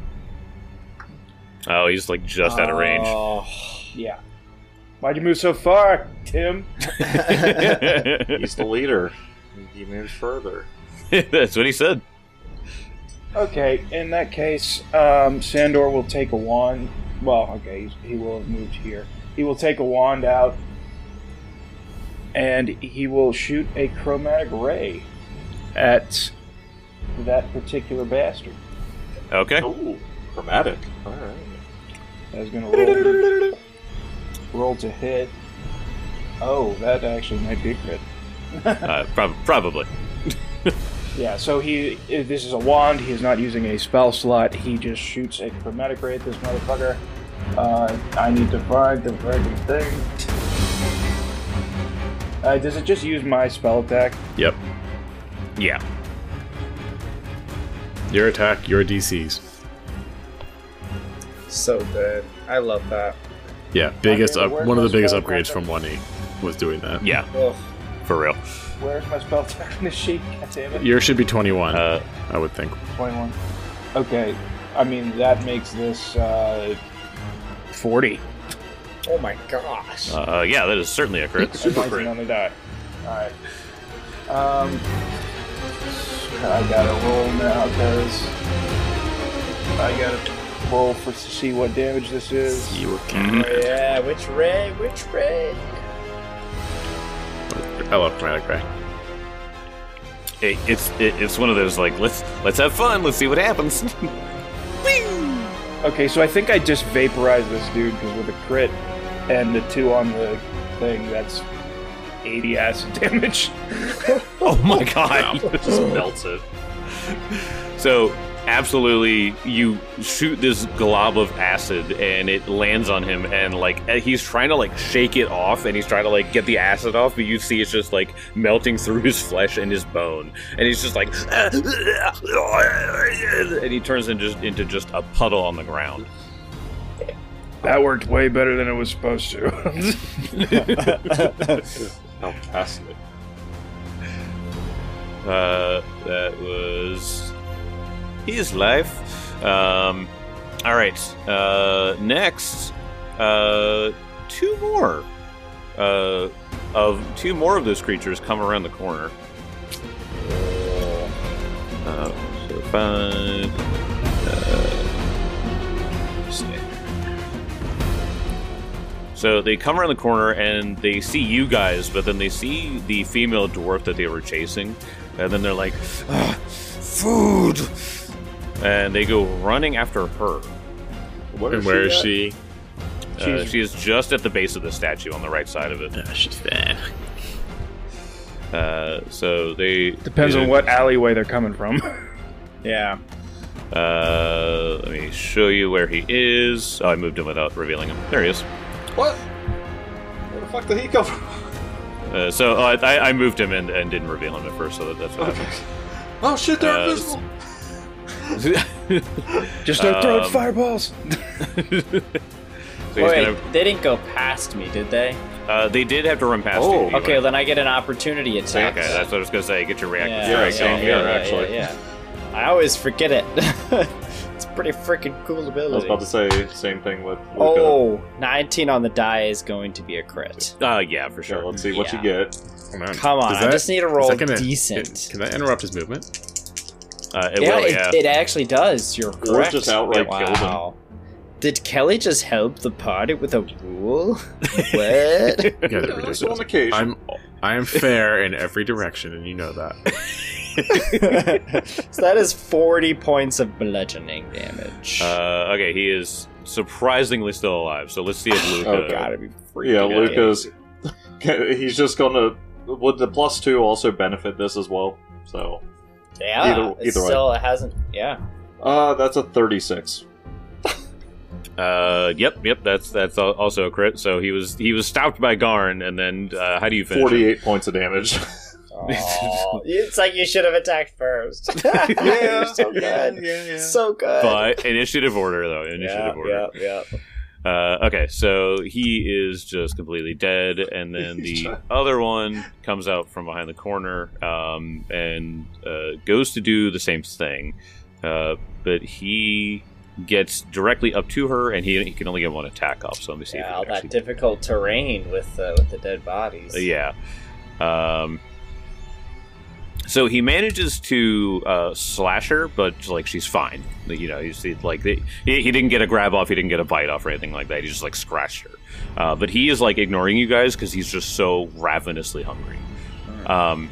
A: Oh, he's like just out of range.
D: Oh.
E: Yeah. Why'd you move so far, Tim?
C: He's the leader. He moves further.
A: That's what he said.
E: Okay, in that case, um, Sandor will take a wand. Well, okay, he's, he will have moved here. He will take a wand out, and he will shoot a chromatic ray at that particular bastard.
A: Okay.
C: Ooh, chromatic. Alright.
E: That's gonna roll, roll to hit. Oh, that actually might be a crit.
A: Uh, prob- probably.
E: Yeah, so he if this is a wand. He is not using a spell slot. He just shoots a chromatic ray at this motherfucker. Uh, I need to find the freaking thing. Uh, does it just use my spell attack?
B: Yep.
A: Yeah.
B: Your attack, your D Cs.
D: So good. I love that.
B: Yeah, biggest
E: Okay,
B: up,
E: where's
B: one of
E: my
B: the biggest
E: spell
B: upgrades
E: attack?
B: from one E was doing that.
A: Yeah.
D: Ugh.
A: For real.
E: Where's my spell attack on the sheet? God damn it.
B: Yours should be twenty-one,
A: Uh,
B: I would think.
E: twenty-one. Okay, I mean, that makes this uh, forty.
D: Oh my gosh.
A: Uh, yeah, that is certainly a crit.
C: Super
E: nineteen
C: crit.
E: on the die. Alright. Um, I gotta roll now, because I gotta roll for to see what damage this is.
B: You can.
D: Oh, yeah, which ray? Which ray?
B: I love Chromatic Ray.
A: It, it's it, it's one of those like let's let's have fun. Let's see what happens.
E: Okay, so I think I just vaporized this dude, because with a crit and the two on the thing, that's eighty acid damage.
A: Oh my god!
C: Just melts it.
A: So absolutely, you shoot this glob of acid, and it lands on him, and like he's trying to like shake it off, and he's trying to like get the acid off, but you see it's just like melting through his flesh and his bone, and he's just like, and he turns into just, into just a puddle on the ground.
E: That worked way better than it was supposed to.
C: Fantastic.
A: Uh, that was his life. Um, all right. Uh, next, uh, two more. Uh, of two more of those creatures come around the corner. Uh, so five. Uh, let's see. So they come around the corner and they see you guys, but then they see the female dwarf that they were chasing, and then they're like, ah, "Food!" And they go running after her.
C: What
B: And where is
C: at?
B: she?
A: Uh,
E: She's-
A: she is just at the base of the statue on the right side of it.
B: Uh, she's there.
A: Uh, so they
E: Depends
A: they-
E: on what alleyway they're coming from.
D: Yeah.
A: Uh, let me show you where he is. Oh, I moved him without revealing him. There he is.
C: What? Where the fuck did he come from?
A: Uh, so oh, I, I moved him and, and didn't reveal him at first, so that, that's what happened.
C: Oh shit, they're
A: Uh,
C: invisible!
E: Just don't throw
A: Um,
E: fireballs.
A: So he's
D: Wait,
A: gonna,
D: they didn't go past me, did they?
A: uh, they did have to run past
C: Oh.
A: you. anyway.
D: Okay, well, then I get an opportunity attack.
A: Okay, that's what I was gonna say. Get your reaction.
D: yeah,
C: Yeah,
D: yeah,
C: same
D: yeah,
C: here,
D: yeah,
C: actually.
D: Yeah, yeah. I always forget it. It's a pretty freaking cool ability.
C: I was about to say same thing with Luca.
D: Oh, nineteen on the die is going to be a crit.
A: Uh, yeah, for
C: Yeah,
A: sure.
C: let's see what
D: Yeah.
C: you get.
B: Come on.
D: Come on,
B: Does
D: I
B: that-
D: just need to
B: is
D: roll
B: that gonna-
D: decent.
B: Can, can that interrupt his movement?
A: Uh, it
D: yeah,
A: will,
D: it,
A: yeah.
D: it actually does. You're
C: Or
D: correct.
C: just outright
D: wow.
C: killed him.
D: Did Kelly just help the party with a rule? What?
B: You guys are
C: Yeah, just
B: ridiculous.
C: on occasion.
B: I'm I am fair in every direction, and you know that.
D: So that is forty points of bludgeoning damage.
A: Uh, okay, he is surprisingly still alive. So let's see if Luca.
C: Okay.
D: Gotta be freaking
C: Yeah,
D: good.
C: Luca's. He's just gonna. Would the plus two also benefit this as well? So,
D: Yeah,
C: Either-
D: it's
C: either way.
D: still it hasn't. Yeah.
C: uh, that's a thirty-six.
A: Uh, yep, yep. That's that's al- also a crit. So he was he was stopped by Garn, and then uh, how do you finish? him?
C: Forty-eight points of damage.
D: Aw, it's like you should have attacked first.
C: yeah,
D: so good.
C: yeah, yeah.
D: So good.
A: But initiative order though. Initiative
D: yeah,
A: order.
D: yeah, yeah.
A: Uh, okay, so he is just completely dead, and then the other one comes out from behind the corner um, and uh, goes to do the same thing, uh, but he gets directly up to her, and he, he can only get one attack off. So let me see.
D: Yeah,
A: if
D: all
A: he can
D: that
A: actually,
D: difficult terrain with uh, with the dead bodies.
A: uh, yeah. Um, so he manages to uh, slash her, but like she's fine. You know, he's he, like he, he didn't get a grab off, he didn't get a bite off or anything like that. He just like scratched her. Uh, but he is like ignoring you guys because he's just so ravenously hungry. Um,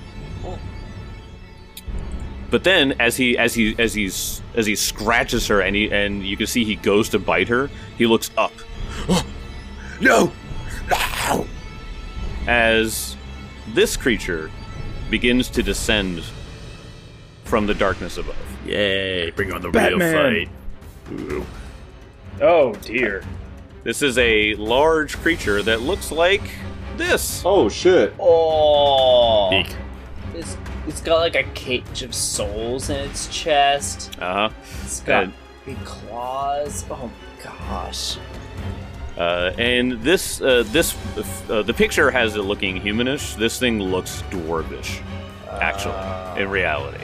A: but then as he as he as he's as he scratches her and he and you can see he goes to bite her, he looks up. No, no! As this creature begins to descend from the darkness above.
B: Yay! Bring on the
E: Batman.
B: real fight. Ooh.
E: Oh dear.
A: This is a large creature that looks like this.
C: Oh shit!
D: Oh,
B: Eek.
D: it's, it's got like a cage of souls in its chest.
A: Uh huh.
D: It's got
A: And-
D: big claws. Oh gosh.
A: Uh, and this, uh, this, uh, the picture has it looking humanish. This thing looks dwarvish, actually,
D: Uh,
A: in reality.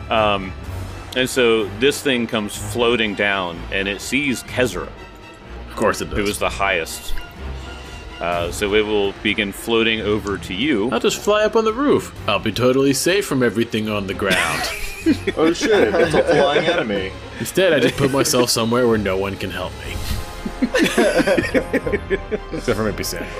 A: Um, and so this thing comes floating down, and it sees Kezra.
B: Of course it does.
A: who is the highest. Uh, so it will begin floating over to you.
B: I'll just fly up on the roof. I'll be totally safe from everything on the ground.
C: Oh shit, it's a flying enemy.
B: Instead, I just put myself somewhere where no one can help me. Except for maybe Sandor.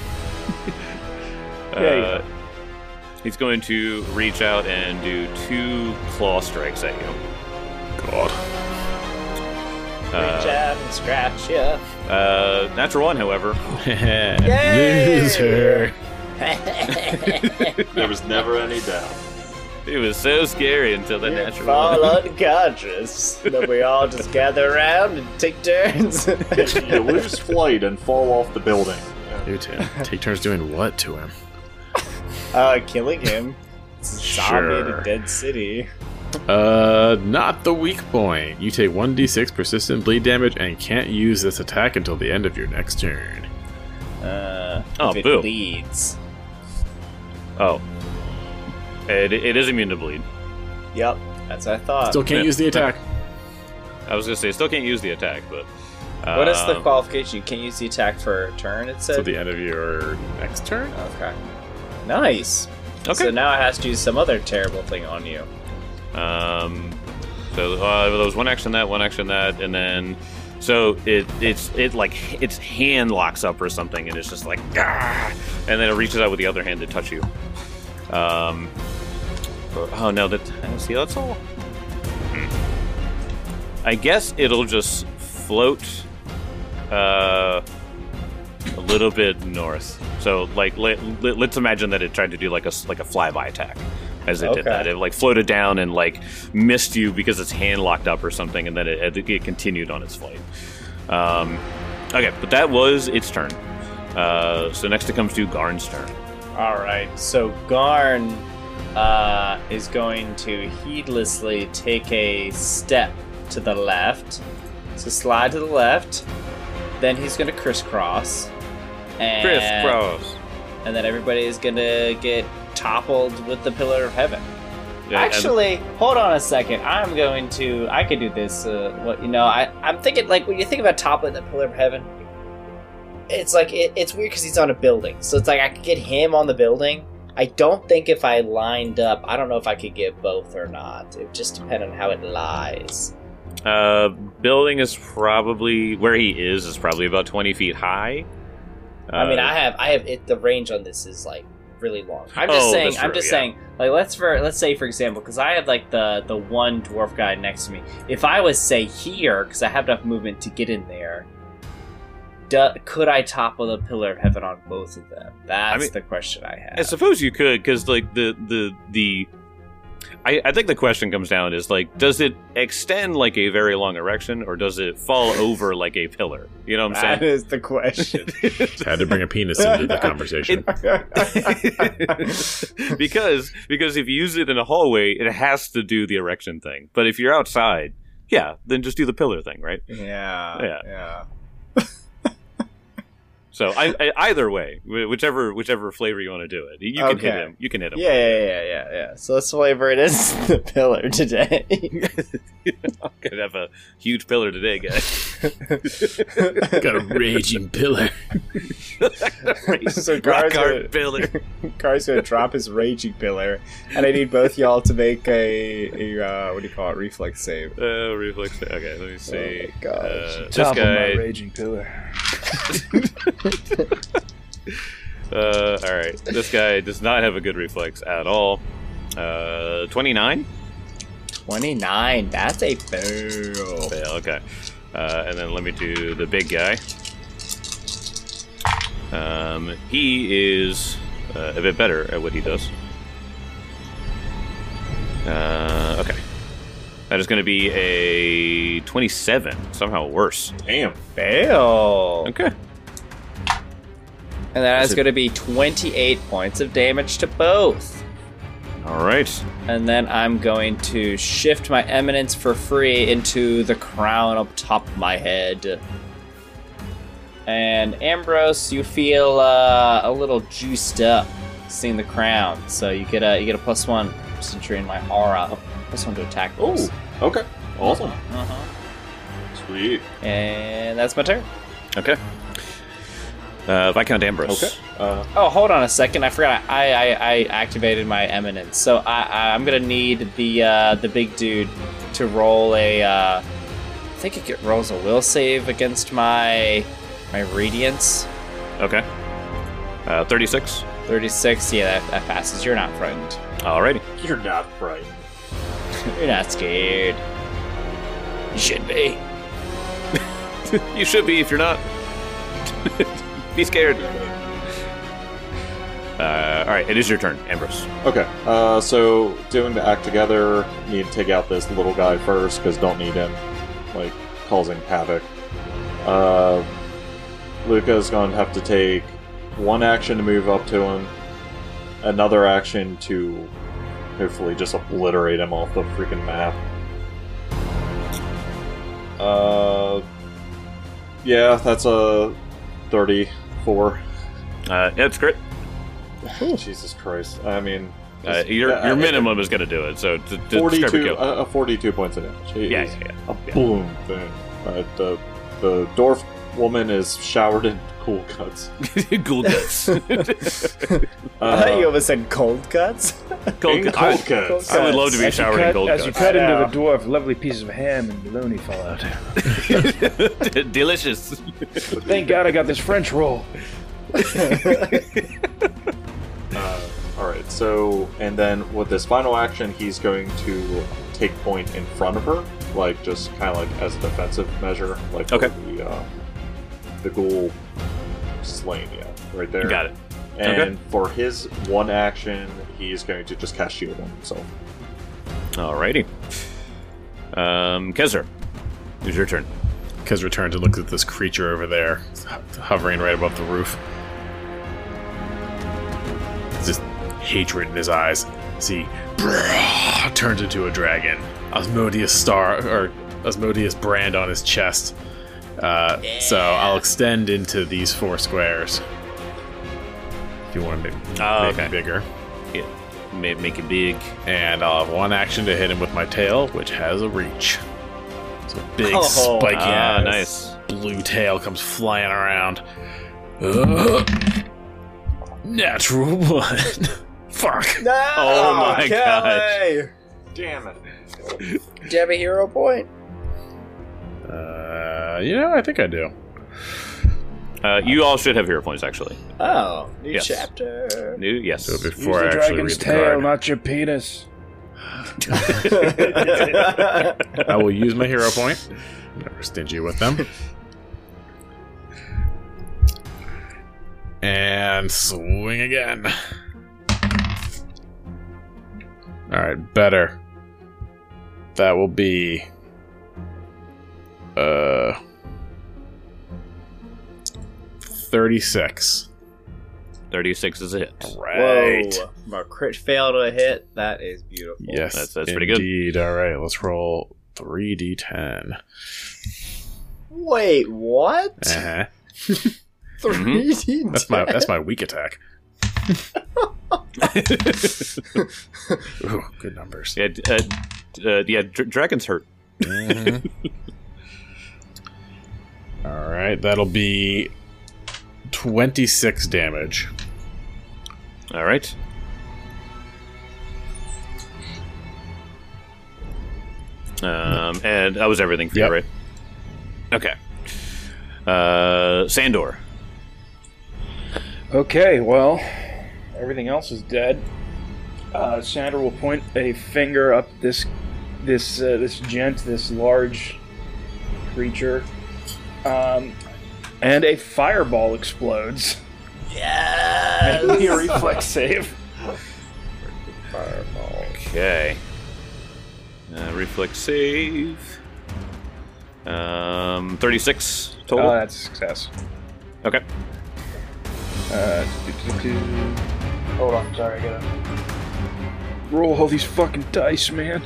A: Uh, he's going to reach out and do two claw strikes at you.
B: God.
D: Reach out and scratch ya.
A: Uh, natural one, however.
B: Loser.
C: There was never any doubt.
A: It was so scary until the natural
D: Fall
A: one.
D: unconscious. Then we all just gather around and take turns.
C: You lose flight and fall off the building.
B: You two. Take turns doing what to him?
D: uh, killing him. Zombie in
B: Sure.
D: a dead city.
B: Uh, not the weak point. You take one d six persistent bleed damage and can't use this attack until the end of your next turn.
D: Uh,
A: Oh,
D: if it
A: boo.
D: bleeds.
A: Oh. It, it is immune to bleed.
D: Yep, that's what I thought.
B: Still can't
A: yeah.
B: use the attack.
A: I was going to say, still can't use the attack, but... Uh,
D: What is the qualification? You can't use the attack for a turn, it said?
B: Till the end of your next turn?
D: Okay. Nice.
A: Okay.
D: So now it has to use some other terrible thing on you.
A: Um, so uh, there was one action that, one action that, and then so it it's it like its hand locks up or something, and it's just like ah, and then it reaches out with the other hand to touch you. Um, oh no, that see that's all. Hmm. I guess it'll just float uh, a little bit north. So like let, let, let's imagine that it tried to do like a like a flyby attack. As it
D: Okay.
A: did that, it like floated down and like missed you because its hand locked up or something, and then it, it, it continued on its flight. Um, okay, but that was its turn. Uh, so next it comes to Garn's turn.
D: Alright, so Garn uh, is going to heedlessly take a step to the left. So slide to the left. Then he's going to crisscross. And,
A: Crisscross.
D: And then everybody is going to get toppled with the Pillar of Heaven.
A: Yeah, and-
D: Actually, hold on a second. I'm going to. I could do this. Uh, what you know? I I'm thinking like when you think about toppling the Pillar of Heaven, it's like it, it's weird because he's on a building. So it's like I could get him on the building. I don't think if I lined up, I don't know if I could get both or not. It just depends on how it lies.
A: Uh, building is probably where he is is probably about twenty feet high.
D: I mean,
A: Uh,
D: I have I have it. The range on this is like really long. I'm just
A: Oh,
D: saying.
A: that's
D: I'm
A: true,
D: just
A: yeah.
D: saying. Like let's for let's say for example, because I have like the the one dwarf guy next to me. If I was say here, because I have enough movement to get in there, do, could I topple the Pillar of Heaven on both of them? That's
A: I mean,
D: the question I have.
A: I suppose you could, because like the the the. I, I think the question comes down is like, does it extend like a very long erection, or does it fall over like a pillar? You know what I'm
D: That
A: saying?
D: is the question.
B: Had to bring a penis into the conversation.
A: because because if you use it in a hallway, it has to do the erection thing. But if you're outside, yeah, then just do the pillar thing, right?
D: yeah,
A: Yeah.
D: yeah.
A: So I, I, either way, wh- whichever whichever flavor you want to do it, you can hit
D: Okay.
A: him. You can hit him.
D: Yeah, yeah, yeah, yeah, yeah. So let's flavor it as the pillar today.
A: I'm gonna have a huge pillar today, guys.
B: Got a raging pillar.
D: So
A: Rock
D: Gar's
A: hard
D: gonna,
A: pillar.
D: Gar's gonna drop his raging pillar, and I need both y'all to make a, a uh, what do you call it, reflex save.
A: Uh, reflex. Okay, let me see.
D: Oh my gosh.
A: Uh, this
E: Top of my
A: guy.
E: raging pillar.
A: Uh, all right. This guy does not have a good reflex at all. Uh, twenty-nine.
D: Twenty-nine. That's a fail.
A: Fail. Okay. Uh, and then let me do the big guy. Um, he is uh, a bit better at what he does. Uh, okay. That is going to be a twenty-seven. Somehow worse.
C: Damn.
D: Fail.
A: Okay.
D: And that is
A: Is it-
D: going to be twenty-eight points of damage to both.
A: All right.
D: And then I'm going to shift my eminence for free into the crown up top of my head. And Ambrose, you feel uh, a little juiced up seeing the crown, so you get a you get a plus one since you're in my aura. Plus one to attack rolls.
C: Oh, okay. Awesome.
D: Uh-huh.
C: Sweet.
D: And that's my turn.
A: Okay. Uh, Viscount Ambrose.
C: Okay. Uh,
D: Oh, hold on a second. I forgot. I I, I activated my eminence, so I, I I'm gonna need the uh, the big dude to roll a. Uh, I think it get, rolls a will save against my my radiance.
A: Okay. Uh, thirty-six.
D: thirty-six. Yeah, that, that passes. You're not frightened.
A: Alrighty.
C: you're not frightened.
D: You're not scared. You should be.
A: You should be if you're not. Be scared. Uh, all right, it is your turn, Ambrose.
C: Okay. Uh, so doing the act together, need to take out this little guy first because don't need him, like causing havoc. Uh, Luca's going to have to take one action to move up to him, another action to hopefully just obliterate him off the freaking map. Uh, yeah, that's a thirty-four.
A: Uh, yeah, it's crit.
C: Jesus Christ! I mean,
A: Uh, your
C: yeah,
A: your
C: I-
A: minimum is going to do it. So to, to describe your
C: forty-two,
A: kill.
C: uh, uh, forty-two points of damage. It
A: Yeah,
C: is
A: yeah,
C: a
A: yeah.
C: boom thing. Uh, the the dwarf woman is showered in cool cuts.
A: Cool guts.
D: I thought
C: Uh,
D: you almost said cold cuts.
A: Cold
C: in
A: guts.
C: cold
A: I,
C: cuts.
A: I would love to be
E: As you
A: showered in
E: cut,
A: cold
E: as you
A: guts.
E: cut
D: I know.
E: into the dwarf, lovely pieces of ham and bologna fall out.
A: Delicious.
E: But thank God I got this French roll.
C: Uh, all right. So, and then with this final action, he's going to take point in front of her, like just kind of like as a defensive measure, like
A: Okay.
C: the uh, the ghoul slain. Yeah, right there.
A: Got it.
C: And
A: Okay.
C: for his one action, he's going to just cast shield on himself.
A: Alrighty. Um, Kezer, it's your turn.
B: Kez returns and looks at this creature over there, ho- hovering right above the roof. Just hatred in his eyes as he turns into a dragon. Asmodeus star or Asmodeus brand on his chest. Uh, So I'll extend into these four squares. If you want to make,
A: Oh,
B: make
A: okay.
B: it bigger.
A: Yeah. Make, make it big.
B: And I'll have one action to hit him with my tail, which has a reach. So big
D: Oh,
B: spiky
A: Ah,
B: ass
A: nice.
B: blue tail comes flying around. Uh, natural one. Fuck.
D: No!
A: Oh my
D: Kelly!
C: Damn it!
D: Do you have a hero point?
B: Uh, yeah, I think I do.
A: Uh, you all should have hero points, actually.
D: Oh, new
A: Yes.
D: chapter.
A: New, yes.
B: So
E: Use
B: before
E: the
B: I actually
E: dragon's
B: read the
E: tail,
B: card,
E: not your penis.
B: I will use my hero point. Never stingy with them. And swing again. Alright, better. That will be... Uh... thirty-six.
A: thirty-six is a hit.
B: Right.
D: Whoa. My crit fail to a hit. That is beautiful.
B: Yes,
A: That's- that's pretty good.
B: Indeed. Alright, let's roll three d ten.
D: Wait, what?
B: Uh-huh.
D: three D
B: That's my that's my weak attack. Ooh, good numbers.
A: Yeah, d- uh, d- uh, yeah. Dr- dragons hurt.
B: Mhm. All right, that'll be twenty-six damage.
A: All right. Um, and that was everything for
B: Yep.
A: you, right? Okay. Uh, Sandor.
E: Okay, well, everything else is dead. Uh, Sandra will point a finger up this this uh, this gent, this large creature, um, and a fireball explodes.
D: Yes!
E: Make me a reflex save.
D: Fireball.
A: Okay. Uh, reflex save. Um, thirty-six total.
E: Oh, that's a success.
A: okay.
E: Uh, do, do, do. Hold on, sorry, I gotta roll all these fucking dice, man.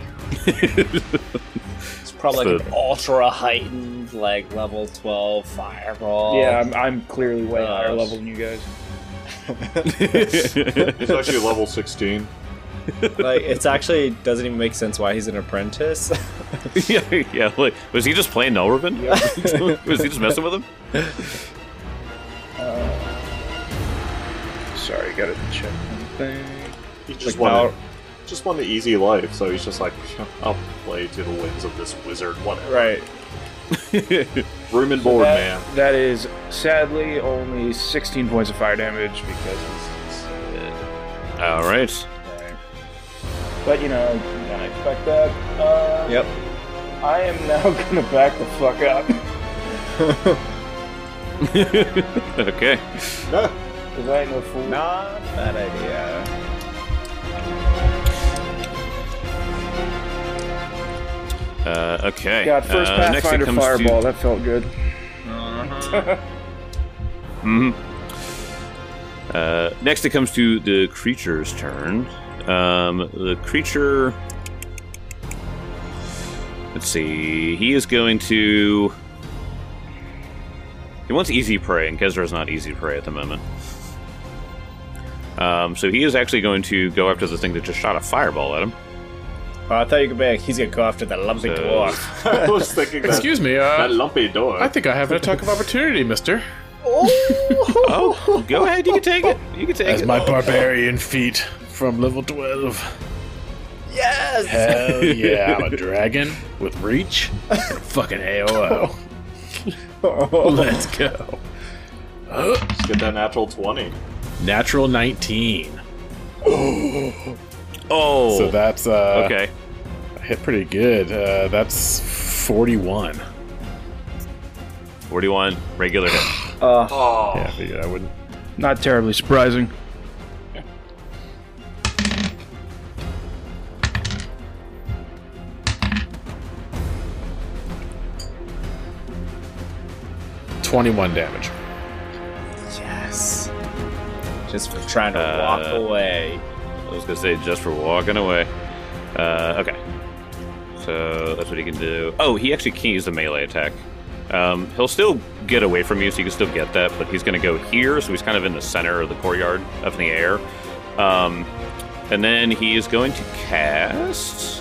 D: It's probably like
A: So-
D: an ultra heightened, like level twelve fireball.
E: Yeah, I'm, I'm clearly way higher
D: Gosh.
E: level than you guys.
C: He's actually level sixteen.
D: Like, it's actually doesn't even make sense why he's an apprentice.
A: yeah, yeah. Like, was he just playing Nelrubin? Was he just messing with him?
E: Uh, sorry, gotta check one thing.
C: He just
D: Like,
C: wanted,
D: now-
C: just wanted the easy life, so he's just like, I'll play to the whims of this wizard, whatever.
D: Right.
C: Room and board,
E: that,
C: man.
E: That is sadly only sixteen points of fire damage because he's.
A: All right.
E: Right. But you know, you gotta expect that. Uh,
D: Yep.
E: I am now gonna back the fuck up.
A: Okay.
C: Ah,
E: Cause I ain't no fool.
D: Not bad idea.
A: Uh, okay.
E: God, first
A: uh, next it
E: Pathfinder
A: comes
E: fireball.
A: To...
E: That felt good.
A: hmm Uh, next, it comes to the creature's turn. Um, the creature. Let's see. He is going to. He wants easy prey, and Kezra's not easy prey at the moment. Um, so he is actually going to go after the thing that just shot a fireball at him.
D: Oh, I thought you could be like, he's gonna go after the lumpy
A: So-
D: dwarf.
C: I was thinking that,
B: Excuse me,
C: that
B: uh,
C: lumpy door.
B: I think I have an attack of opportunity, mister.
A: Oh, go ahead. You can take it. You can take
B: As
A: it.
B: my barbarian feat from level twelve.
D: Yes!
B: Hell yeah, I'm a dragon with reach. Fucking A O O. Let's go.
C: Just get that natural twenty.
B: Natural nineteen.
A: Oh.
B: So that's, uh,
A: okay.
B: hit pretty good. Uh, that's forty-one.
A: forty-one regular hit.
D: Uh,
C: Oh.
B: Yeah, I figured I wouldn't.
E: Not terribly surprising.
B: twenty-one damage.
D: yes. Just for trying to
A: Uh,
D: walk away.
A: I was gonna say just for walking away. Uh, okay. So that's what he can do. Oh, he actually can use the melee attack. Um, he'll still get away from you, so you can still get that, but he's gonna go here, so he's kind of in the center of the courtyard, up in the air. Um, and then he is going to cast.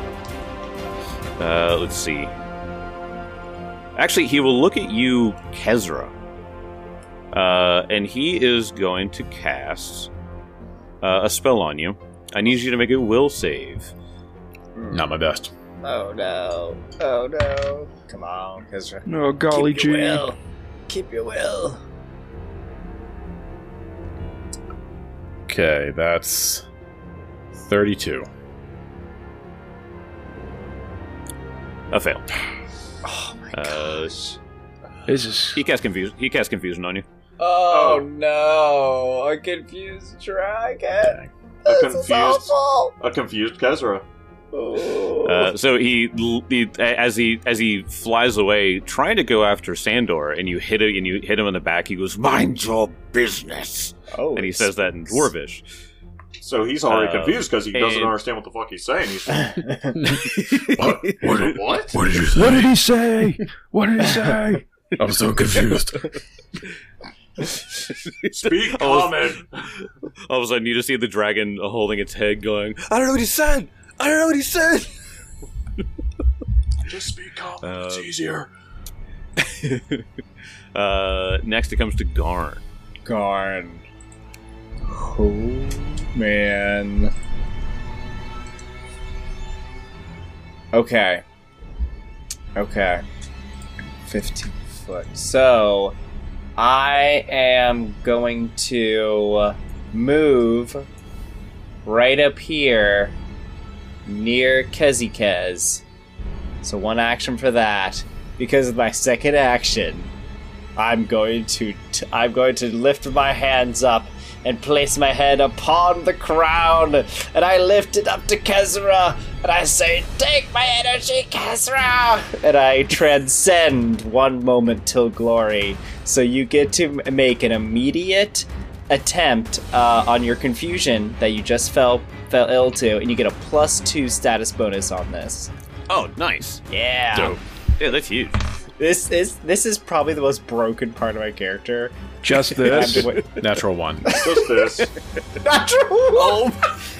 A: Uh, let's see. Actually, he will look at you, Kezra. Uh, and he is going to cast uh, a spell on you. I need you to make a will save.
B: Not my best.
D: Oh no. Oh no. Come on, Kezra.
E: Oh, golly
D: Keep your
E: gee.
D: will. Keep your will.
B: Okay, that's thirty-two.
A: A fail.
D: Oh my
A: Uh,
D: gosh.
E: This is.
A: he cast confusion. He cast confusion on you.
D: Oh,
C: Oh.
D: no. A confused dragon.
C: A
D: This is
C: confused,
D: awful.
C: a confused Kezra.
D: Oh.
A: Uh, so he, he, as he, as he flies away, trying to go after Sandor, and you hit it, and you hit him in the back. He goes, "Mind your business,"
D: Oh,
A: and he says that in Dwarvish.
C: So he's already
A: Uh,
C: confused because he doesn't
A: and-
C: understand what the fuck he's saying. He's
B: What?
C: what? What?
B: What did you say?
E: What did he say? What did he say?
B: I'm so confused.
C: Speak
A: I was-
C: common.
A: All of a sudden, you just see the dragon holding its head, going, "I don't know what he said. I don't know what he said."
C: Just speak common.
A: Uh,
C: it's easier.
A: uh, next, it comes to Garn.
D: Garn. Oh, man. Okay. Okay. fifteen foot. So, I am going to move right up here near Kezikez. So, one action for that. Because of my second action, I'm going to t- I'm going to lift my hands up and place my head upon the crown, and I lift it up to Kezra, and I say, "Take my energy, Kezra!" And I transcend one moment till glory. So you get to m- make an immediate attempt uh, on your confusion that you just fell fell ill to, and you get a plus two status bonus on this.
A: Oh, nice.
D: Yeah.
B: Dope.
A: Yeah, that's huge.
D: This is this is probably the most broken part of my character.
E: Just
D: I have
E: this.
D: to wait-
B: Natural one.
C: Just this.
D: Not true.
A: Oh,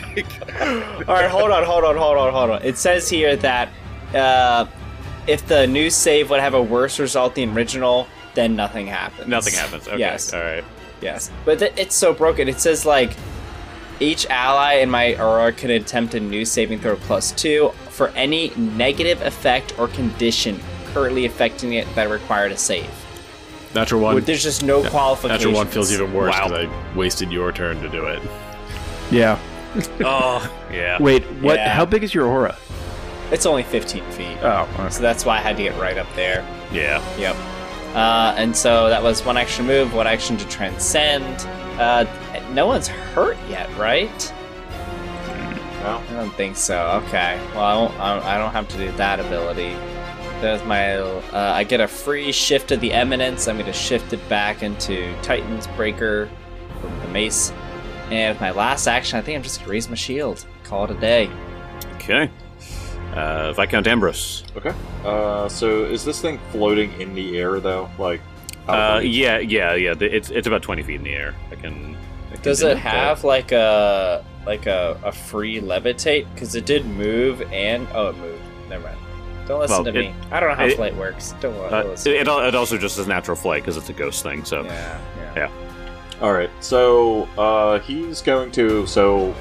A: my god.
D: All right, hold on, hold on, hold on, hold on. It says here that uh, if the new save would have a worse result than the original, then nothing happens.
A: Nothing happens. Okay.
D: Yes.
A: All right.
D: Yes. But th- it's so broken. It says, like, each ally in my aura can attempt a new saving throw plus two for any negative effect or condition currently affecting it that required a save.
B: Natural one.
D: There's just no qualifications.
B: Natural one feels even worse
A: Wow.
B: because I wasted your turn to do it.
E: Yeah.
A: Oh, yeah.
E: Wait, what?
D: Yeah.
E: How big is your aura?
D: It's only fifteen feet.
E: Oh, okay.
D: So that's why I had to get right up there.
A: Yeah.
D: Yep. Uh, and so that was one action move, one action to transcend. Uh, no one's hurt yet, right?
C: No.
D: I don't think so. Okay. Well, I don't, I don't- I don't have to do that ability. There's my. Uh, I get a free shift of the eminence. I'm going to shift it back into Titan's Breaker from the mace. And with my last action, I think I'm just going to raise my shield. Call it a day.
A: Okay. Uh, Viscount Ambrose.
C: Okay. Uh, so is this thing floating in the air though? Like, out
A: Uh,
C: of reach?
A: yeah, yeah, yeah. th- It's it's about twenty feet in the air. I can. I can
D: Does
A: do
D: it
A: that.
D: have like a like a, a free levitate? Because it did move and oh, it moved. Never mind. Don't listen
A: Well,
D: to
A: it-
D: me. I don't know how
A: it-
D: flight works. Don't worry.
A: Uh,
D: don't
A: it,
D: listen.
A: it al- it also just says natural flight because it's a ghost thing. So
D: yeah, yeah.
A: Yeah.
C: All right. So uh, he's going to so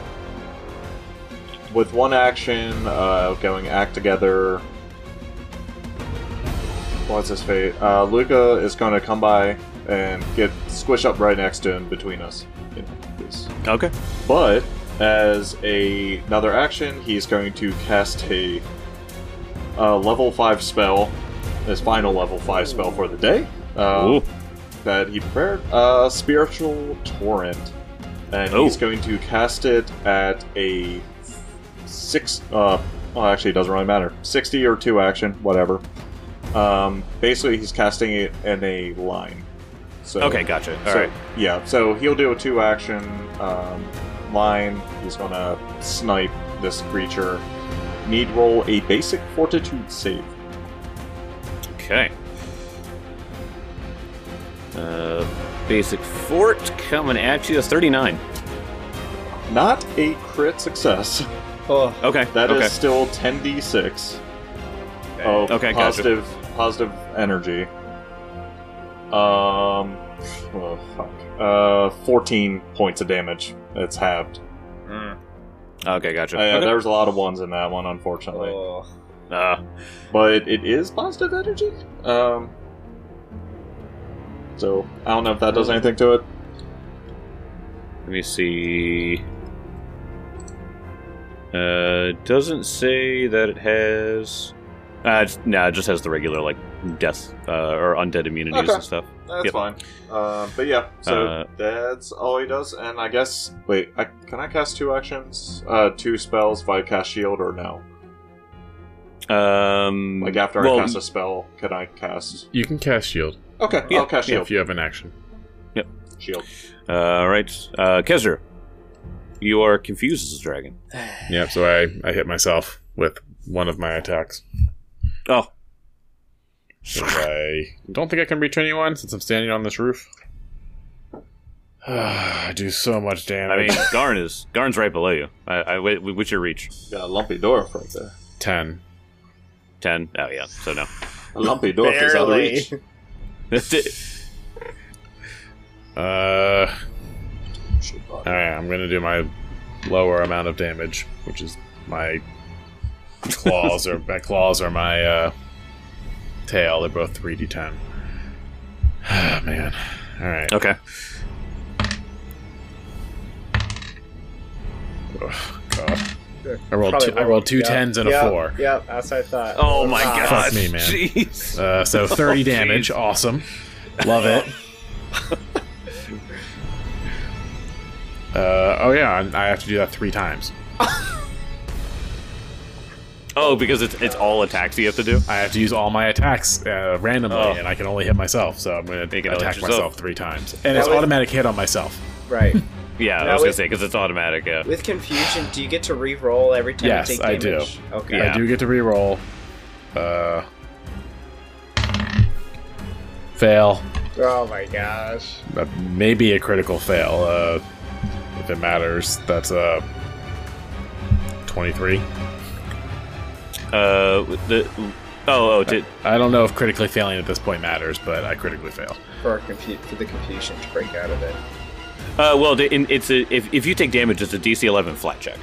C: with one action, uh, going act together. What's his fate? Uh, Luca is going to come by and get squish up right next to him between us. You know, this.
A: okay.
C: But as a, another action, he's going to cast a uh, level five spell, his final level five spell for the day. Uh,
A: Ooh.
C: that he prepared, uh, Spiritual Torrent, and
A: Oh.
C: he's going to cast it at a six. Uh, well, actually, it doesn't really matter. Sixty or two action, whatever. Um, basically, he's casting it in a line. So,
A: Okay, gotcha. All
C: so,
A: right.
C: Yeah, so he'll do a two action um, line. He's gonna snipe this creature. Need roll a basic fortitude save.
A: Okay. Uh, basic fort coming at you. That's thirty-nine.
C: Not a crit success.
D: Oh,
A: Okay.
C: That is
A: okay.
C: still ten d six of
A: Okay, gotcha.
C: positive positive energy. Um, oh, fuck. Uh, fourteen points of damage. It's halved.
D: mm.
A: Okay, gotcha.
C: Uh, yeah,
A: Okay.
C: there was a lot of ones in that one, unfortunately.
D: Oh.
A: Uh,
C: But it is positive energy. Um, so I don't know if that does anything to it.
A: let me see. Uh, it doesn't say that it has. Uh, it's, nah, it just has the regular like death uh, or undead immunities
C: Okay.
A: and stuff.
C: That's
A: Yep.
C: fine. Uh, but yeah, so
A: Uh,
C: that's all he does. And I guess wait, I, can I cast two actions, uh, two spells if I cast shield or no?
A: Um,
C: Like after
A: well,
C: I cast a spell, can I cast?
B: You can cast shield
C: Okay,
A: Yeah,
C: I'll cast shield.
B: if you have an action.
C: Shield.
A: Uh, all right, uh, Kezra, you are confused as a dragon.
B: Yep, so I, I hit myself with one of my attacks.
A: Oh,
B: 'Cause I don't think I can reach anyone since I'm standing on this roof. I do so much
A: I
B: damage.
A: mean, Garn is Garn's right below you. I, I wait, what's your reach?
C: Got a lumpy dwarf right there.
B: ten.
A: Ten. Oh yeah, so no.
C: A lumpy dwarf is out of
D: Barely.
C: reach.
A: That's it.
B: Uh,
C: Shit, bud.
B: alright, I'm gonna do my lower amount of damage, which is my claws or my claws or my uh, tail. They're both three d ten. Man. Alright.
A: Okay.
B: Oh, God. I rolled
D: Probably
B: two, I rolled two
D: yep,
B: tens and a
D: yep,
B: four.
D: Yep, that's what I thought.
A: Oh my
D: Ah.
A: god.
B: Fuck me, man.
A: Jeez.
B: Uh, so thirty
A: Oh,
B: damage.
A: jeez.
B: Awesome. Love it. Uh, oh yeah, and I have to do that three times.
A: Oh, because it's it's all attacks you have to do.
B: I have to use all my attacks uh, randomly,
A: Oh.
B: and I can only hit myself. So I'm going to
A: You can only
B: attack
A: hit yourself.
B: myself three times, and it's
D: That was-
B: automatic hit on myself.
D: Right.
A: Yeah, I
D: Now
A: was gonna
D: with-
A: say because it's automatic. Yeah.
D: With confusion, do you get to re-roll every time
B: Yes,
D: you take
B: I do.
D: damage? Okay.
A: Yeah.
B: I do get to reroll. Uh, fail.
D: Oh my gosh.
B: Uh, maybe a critical fail. Uh, if it matters, that's uh, twenty-three.
A: Uh, the oh oh did
B: I don't know if critically failing at this point matters, but I critically fail.
D: For, confu- for the confusion to break out of it.
A: uh well the, in, it's a if if you take damage, it's a D C eleven flat check.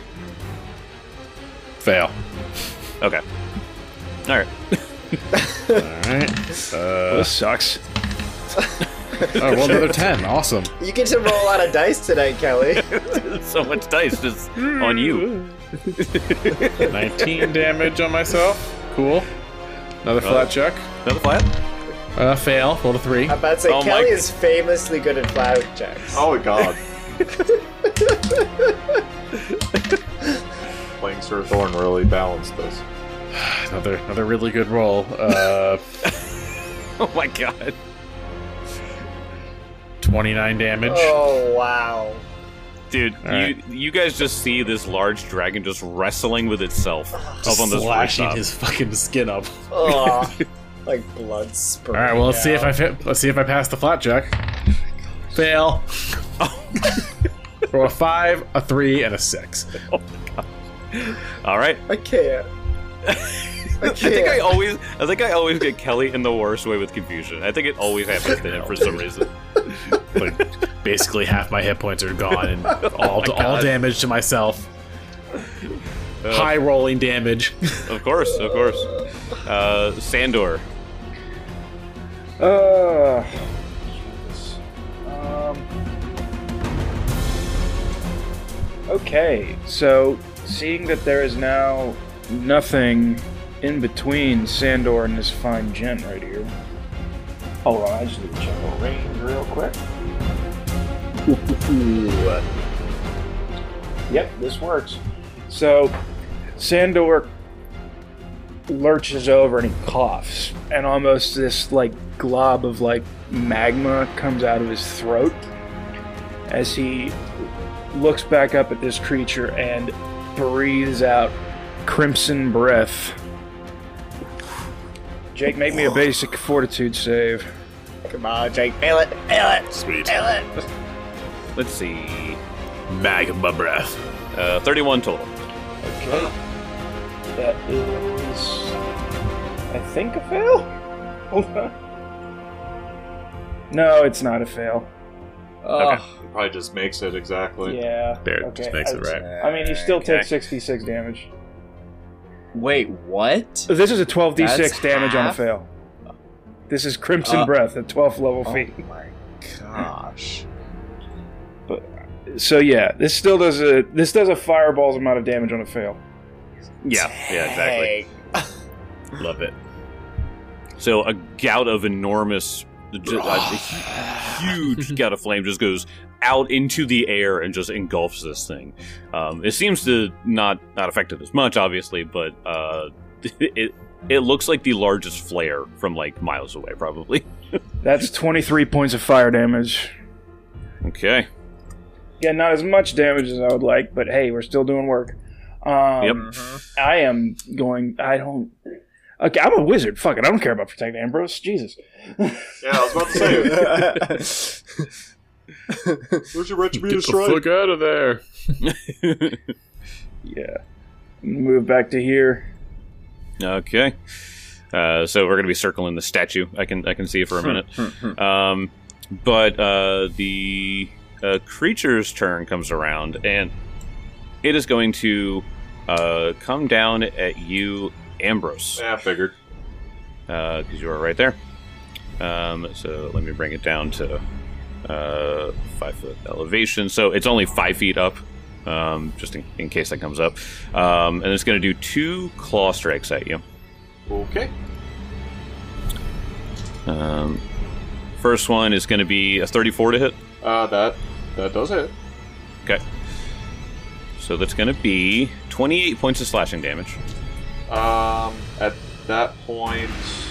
B: Fail.
A: Okay. All right.
B: Alright.
E: Well,
B: Uh,
E: this sucks.
B: oh, well, another ten. Awesome.
D: You get to roll out of dice tonight, Kelly.
A: So much dice just on you.
B: nineteen damage on myself. Cool. Another flat check.
A: Another flat.
B: Uh, fail. Roll a three.
D: I'm about to say,
A: Oh my-
D: Kelly is famously good at flat checks.
C: Oh my god. Playing Sir Thorn really balanced this.
B: Another another really good roll. Uh,
A: Oh my god.
B: twenty-nine damage.
D: Oh, wow.
A: Dude,
B: All
A: you you guys just see this large dragon just wrestling with itself up on this
B: slashing
A: rooftop.
B: his fucking skin up.
D: Oh, like blood
B: All
D: spurting.
B: right, well, let's see if I
D: out.
B: fit, let's see if I pass the flat check. Fail. Roll a five, a three, and a six.
A: All right.
D: I can't. I
A: I
D: can't.
A: think I always I think I always get Kelly in the worst way with confusion. I think it always happens to him for some reason.
B: Like, basically half my hit points are gone, and all
A: my
B: all
A: God.
B: damage to myself.
A: Uh,
B: High rolling damage.
A: Of course, of course. Uh, Sandor.
E: Uh, um, okay, so seeing that there is now nothing in between Sandor and this fine gent right here. Hold on, I just need to check the range real quick. Yep, this works. So, Sandor lurches over and he coughs, and almost this like glob of like magma comes out of his throat as he looks back up at this creature and breathes out crimson breath. Jake, make me a basic fortitude save.
D: Come on, Jake. Fail it. Fail it.
B: Sweet.
D: Fail it.
A: Let's see.
B: Magma breath.
A: Uh, thirty-one total.
E: Okay. That is, I think, a fail? Hold on. No, it's not a fail.
D: Oh,
C: It probably just makes it exactly.
E: Yeah.
B: There, it
E: okay.
B: just makes
E: I,
B: it right.
E: I mean, you still
A: Okay.
E: take sixty-six damage.
D: wait, what?
E: This is a twelve d six
D: That's
E: damage on a
D: half?
E: fail. This is Crimson
D: Uh,
E: Breath at twelfth level
D: Oh
E: feat.
D: my gosh.
E: So yeah, this still does a this does a fireball's amount of damage on a fail.
A: Yeah, yeah, exactly.
D: Dang.
B: Love it.
A: So a gout of enormous, ju- a, a huge gout of flame just goes out into the air and just engulfs this thing. Um, it seems to not not affect it as much, obviously, but uh, it it looks like the largest flare from like miles away, probably.
E: That's twenty-three points of fire damage.
A: Okay.
E: Yeah, not as much damage as I would like, but hey, we're still doing work. Um,
A: Yep.
E: I am going. I don't. Okay, I'm a wizard. Fuck it. I don't care about protect Ambrose. Jesus.
C: Yeah, I was about to say. Where's your
B: Get
C: Retributive
B: the
C: Strike?
B: fuck out of there.
E: Yeah. Move back to here.
A: Okay. Uh, so we're going to be circling the statue. I can I can see it for a minute. um, but uh, the uh, creature's turn comes around, and it is going to uh, come down at you, Ambrose,
C: Yeah, I figured.
A: because you are right there. Um, so let me bring it down to uh, five foot elevation. So it's only five feet up, um, just in, in case that comes up. Um, and it's going to do two claw strikes at you.
C: Okay.
A: Um, first one is going to be a thirty-four to hit.
C: Uh, that that does hit.
A: Okay. So that's going to be twenty-eight points of slashing damage.
C: Um, at that point,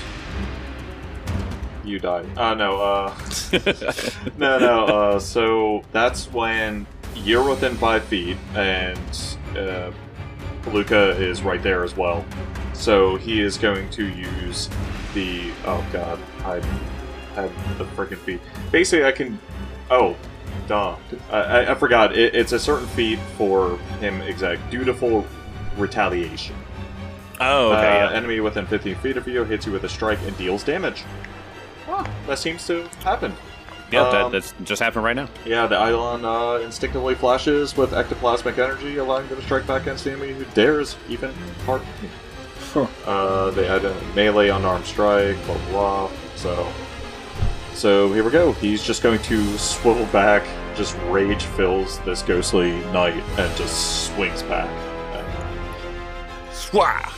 C: you die. Uh, no, uh, no, no, uh, so that's when you're within five feet, and, uh, Luca is right there as well. So he is going to use the, oh god, I have the freaking feat. Basically, I can, oh, duh, I, I, I forgot, it, it's a certain feat for him exact. Dutiful retaliation.
A: Oh, okay.
C: Uh,
A: yeah.
C: Enemy within fifteen feet of you hits you with a strike and deals damage. Huh, that seems to happen.
A: Yeah,
C: um,
A: that, that's just happened right now.
C: Yeah, the Eidolon uh, instinctively flashes with ectoplasmic energy, allowing them to strike back against the enemy who dares even harm me. Uh, they add a melee unarmed strike, blah blah blah. So, so here we go. He's just going to swivel back, just rage fills this ghostly knight, and just swings back.
A: Swah!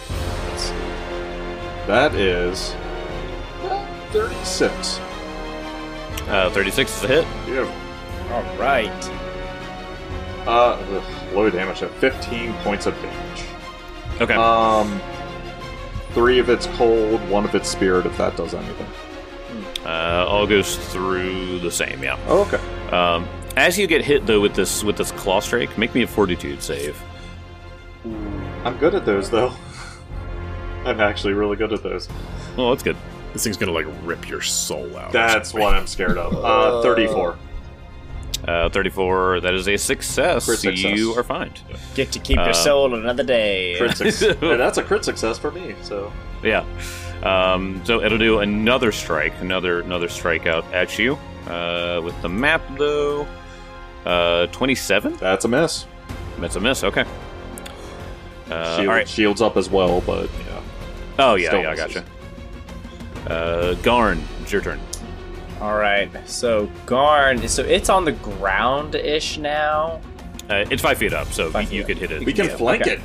C: That is uh, thirty-six.
A: Uh, thirty-six is a hit.
C: Yeah.
D: All right.
C: Uh, ugh, low damage at fifteen points of damage.
A: Okay.
C: Um, three of it's cold, one of it's spirit. If that does anything.
A: Uh, all goes through the same. Yeah.
C: Oh, okay.
A: Um, as you get hit though with this with this claw strike, make me a fortitude save.
C: I'm good at those though. I'm actually really good at those.
A: Oh, that's good.
B: This thing's gonna like rip your soul out.
C: That's what I'm scared of. Uh, thirty-four.
A: Uh, thirty-four. That is a success.
C: Crit success.
A: You are fine.
D: Get to keep
A: Uh,
D: your soul another day.
C: Crit success. And that's a crit success for me. So
A: Yeah. Um, so it'll do another strike, another another strike out at you. Uh, with the map though, uh, twenty-seven.
C: that's a miss.
A: That's a miss. Okay. Uh,
C: Shield,
A: all right.
C: Shields up as well, but yeah.
A: Oh yeah,
C: Still
A: yeah, I
C: misses.
A: gotcha. Uh, Garn, it's your turn.
D: All right. So Garn. So it's on the ground-ish now.
A: Uh, it's five feet up, so
D: Five
A: you, you
D: feet
A: could hit it.
C: We can
A: yeah.
C: flank
D: okay.
C: it.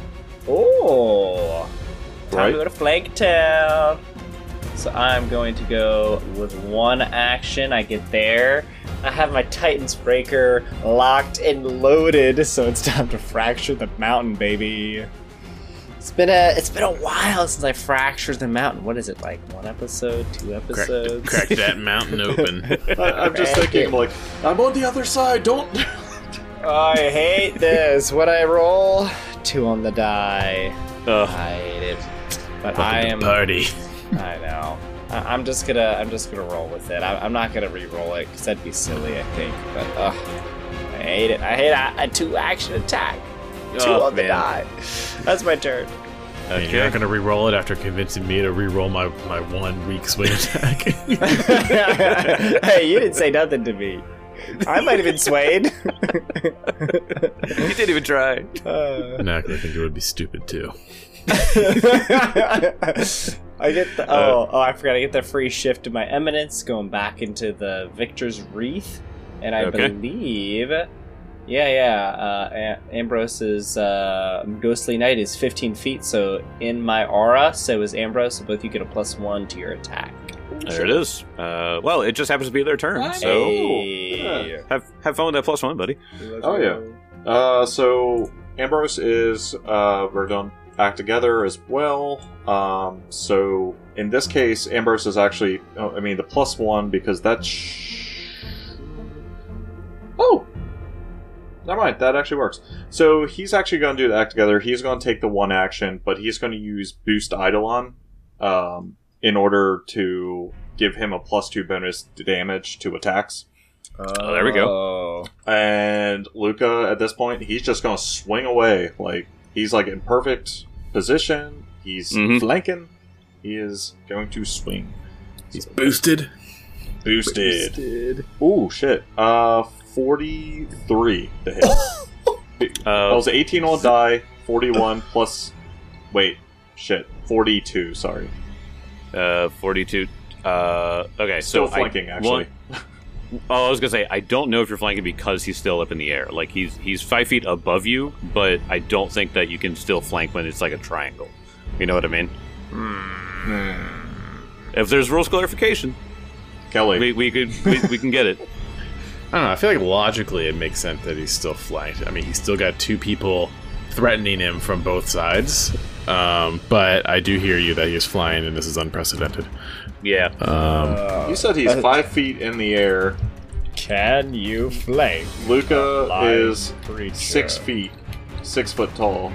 D: Oh. Time
C: Right.
D: to go to Flank Town. So I'm going to go with one action. I get there. I have my Titan's Breaker locked and loaded, so it's time to fracture the mountain, baby. It's been a it's been a while since I fractured the mountain. What is it, like one episode, two
B: Crack,
D: episodes?
B: crack that mountain open.
C: I, I'm just
D: Crack
C: thinking,
D: it.
C: like, I'm on the other side. Don't.
D: I hate this. What I roll? Two on the die.
A: Ugh.
D: I hate it. But I am.
B: Party.
D: I know. I, I'm just gonna. I'm just gonna roll with it. I, I'm not gonna re-roll it because that'd be silly. I think. But ugh, I hate it. I hate a, a two-action attack. Two
A: Oh,
D: on the
A: man.
D: die. That's my turn.
B: And you're not gonna re-roll it after convincing me to re-roll my, my one weak swing attack.
D: Hey, you didn't say nothing to me. I might have been swayed.
A: You didn't even try.
D: Uh,
B: No, 'cause I think it would be stupid too.
D: I get the oh oh I forgot I get the free shift to my eminence going back into the Victor's Wreath, and I
A: Okay.
D: believe, yeah yeah, uh, A- Ambrose's uh, Ghostly Knight is fifteen feet, so in my aura, so is Ambrose. So both you get a plus one to your attack.
A: There it is. Uh, well, it just happens to be their turn, so
D: Hey.
A: have have fun with that plus one, buddy.
C: Oh, yeah. Uh, so Ambrose is uh, we're going to act together as well. Um, so in this case, Ambrose is actually, oh, I mean, the plus one because that's. Sh- oh, never mind. That actually works. So he's actually going to do the act together. He's going to take the one action, but he's going to use Boost Eidolon um, in order to give him a plus two bonus to damage to attacks.
A: Oh, there we go.
D: Oh.
C: And Luca, at this point, he's just going to swing away. Like, he's like in perfect position. He's
A: Mhm.
C: flanking. He is going to swing.
B: He's boosted.
C: Boosted. Ooh, shit. Uh, forty-three to hit. That
A: Uh,
C: was eighteen on die, forty-one plus. Wait, shit. forty-two, sorry.
A: uh, forty-two. Uh, okay,
C: Still
A: so
C: flanking,
A: I,
C: actually.
A: one- oh, I was gonna say I don't know if you're flanking because he's still up in the air. Like he's he's five feet above you, but I don't think that you can still flank when it's like a triangle. You know what I mean?
C: Hmm.
A: If there's rules clarification,
C: Kelly.
A: we, we could we, we can get it.
B: I don't know. I feel like logically it makes sense that he's still flanked. I mean, he's still got two people threatening him from both sides. Um, but I do hear you that he's flying, and this is unprecedented.
A: Yeah.
B: Um,
C: You said he's five feet in the air.
D: Can you flank?
C: Luca
D: Live
C: is
D: creature.
C: six feet, six foot tall,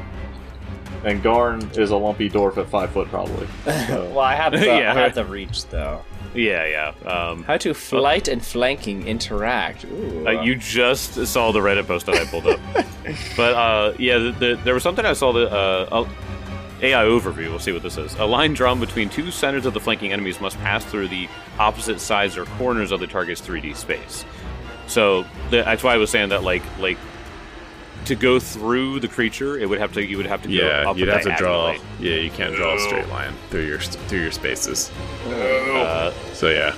C: and Garn is a lumpy dwarf at five foot probably. So,
D: Well, I have the
A: Yeah.
D: I have the reach though.
A: Yeah, yeah. Um,
D: How do flight and flanking interact? Ooh.
A: uh, you just saw the Reddit post that I pulled up. But, uh, yeah, the, the, there was something I saw that, uh, A I overview, we'll see what this is. A line drawn between two centers of the flanking enemies must pass through the opposite sides or corners of the target's three D space. So, the, that's why I was saying that, like, like, to go through the creature, it would have to, you would have to go
B: Yeah,
A: up
B: you'd have to draw.
A: diagonally.
B: Yeah, you can't draw a straight line through your through your spaces.
A: Uh,
B: So yeah,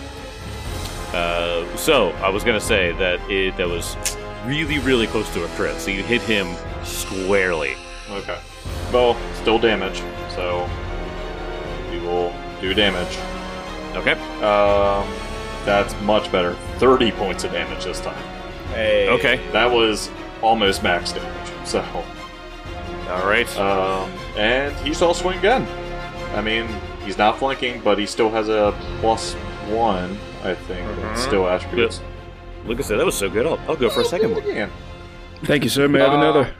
A: Uh, so I was gonna say that it that was really, really close to a crit. So you hit him squarely.
C: Okay. Well, still damage, so we will do damage.
A: Okay.
C: Um, that's much better. thirty points of damage this time.
D: Hey.
A: Okay.
C: That was almost max damage. So,
A: All right.
C: um, and he shall swing again. I mean, he's not flanking, but he still has a plus one, I think.
A: Mhm.
C: Still attributes.
A: Lucas said that was so good. I'll, I'll go for a second one.
C: Again.
E: Thank you, sir. May I have
C: Uh,
E: another?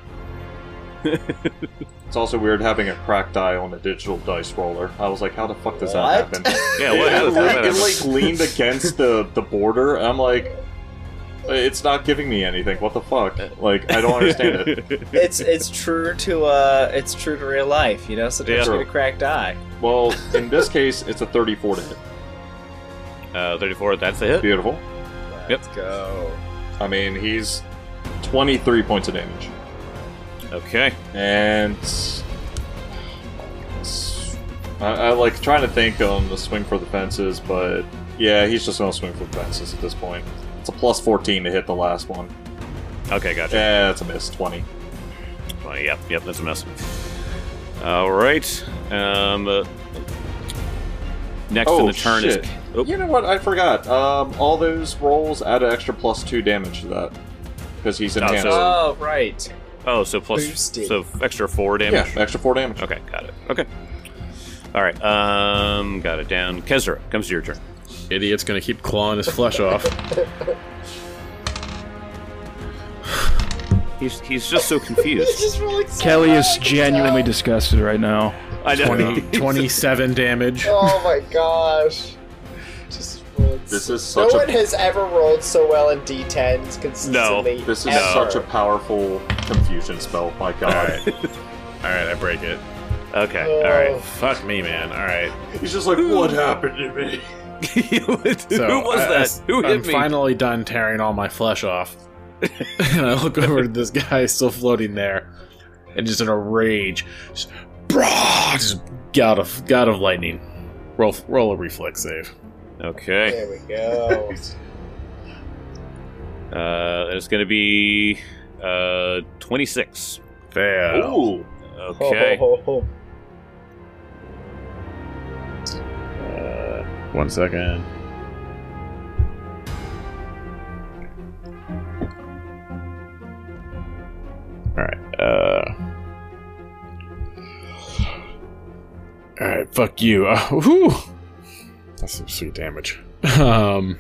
C: It's also weird having a cracked die on a digital dice roller. I was like, how the fuck does
D: What?
C: that happen?
A: Yeah. What?
C: it,
A: How does
C: like,
A: that
C: it
A: happen?
C: like leaned against the, the border. I'm like, it's not giving me anything. What the fuck? Like, I don't understand it.
D: It's it's true to uh it's true to real life, you know. Sometimes
A: Yeah.
D: you get a cracked eye.
C: Well, in this case, it's a thirty-four to hit.
A: Uh, thirty-four. That's the hit.
C: Beautiful.
D: Let's go.
C: I mean, he's twenty-three points of damage.
A: Okay.
C: And I, I like trying to think on the swing for the fences, but yeah, he's just gonna swing for the fences at this point. It's a plus fourteen to hit the last one.
A: Okay. Gotcha.
C: Yeah, that's a miss. twenty.
A: Well, yep. Yep. That's a mess. All right. Um. Uh, next
C: Oh,
A: in the turn
C: shit.
A: is. Oh,
C: You know what? I forgot. Um, all those rolls add an extra plus two damage to that because he's
A: Oh,
C: enhanced.
A: so-
D: Oh right.
A: oh, so plus
D: Boosted.
A: so extra four
C: yeah,
A: damage.
C: extra four damage.
A: Okay. Got it. Okay. All right. Um. Got it down. Kezra, comes to your turn.
B: idiot's gonna keep clawing his flesh off.
A: He's he's just so confused.
D: just rolling so
E: Kelly is
D: high, good
E: genuinely
D: job.
E: disgusted right now.
A: I know.
B: twenty, twenty-seven damage.
F: Oh my gosh. Just rolled
C: This
F: so-
C: is such
F: no
C: a-
F: one has ever rolled so well in D tens consistently.
C: This is
F: ever.
C: such a powerful confusion spell. My God,
B: Alright. Alright, I break it.
A: Okay.
F: Oh.
A: All right.
B: Fuck me, man. Alright.
C: he's just like, what happened to me?
A: Who
B: So,
A: was
B: I-
A: that? Who hit
B: I'm
A: me?
B: finally done tearing all my flesh off. And I look over to this guy still floating there, and just in a rage, just, brah, just gout of gout of lightning. Roll roll a reflex save.
A: Okay.
F: There we go.
A: Uh, it's gonna be uh twenty-six.
B: Fail.
C: Ooh,
A: Okay.
F: Ho, ho, ho,
B: Uh, one second. Alright, uh. Alright, fuck you. Uh, whew. That's some sweet damage. Um.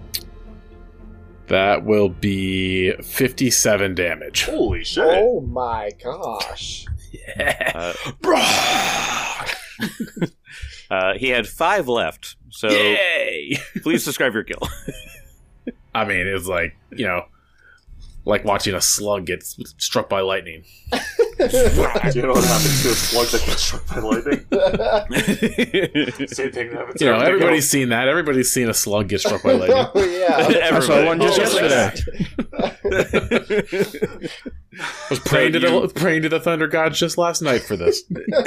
B: That will be fifty-seven damage.
C: holy shit!
F: Oh my gosh.
A: Uh, uh, he had five left, so
B: Yay!
A: please describe your kill.
B: I mean, it's like, you know, like watching a slug get s- struck by lightning.
C: Do you know what happens to a slug that gets struck by lightning? Same thing that happens.
B: You know,
C: everything
B: everybody's
C: else.
B: seen that. Everybody's seen a slug get struck by lightning.
F: Oh yeah.
E: I saw one just
A: Oh,
E: yesterday.
B: I was praying to
A: you-
B: the praying to the thunder gods just last night for this.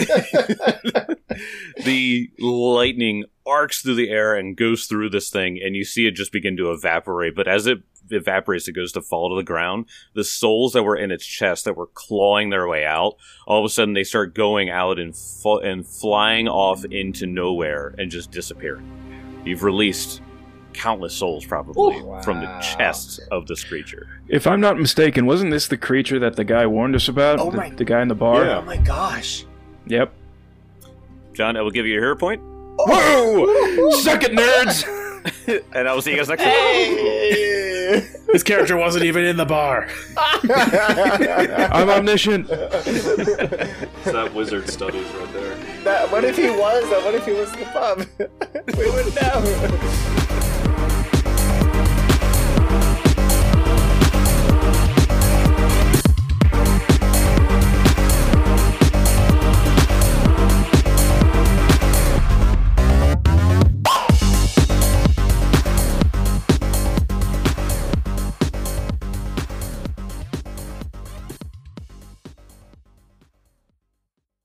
A: The lightning arcs through the air and goes through this thing, and you see it just begin to evaporate. But as it evaporates, it goes to fall to the ground. The souls that were in its chest that were clawing their way out, all of a sudden they start going out and fu- and flying off into nowhere and just disappearing. You've released countless souls, probably,
D: Ooh,
A: from the
D: wow.
A: chests of this creature.
E: If I'm not mistaken, wasn't this the creature that the guy warned us about?
D: Oh
E: the,
D: my-
E: the guy in the bar?
C: Yeah.
D: Oh my gosh.
E: Yep.
A: John, I will give you a hero point,
E: Whoa! Suck it, nerds!
A: and I will see you guys next time.
F: Hey!
B: His character wasn't even in the bar.
E: I'm omniscient.
C: It's that wizard studies right there.
F: That, what if he was? What if he was in the pub? We wouldn't know.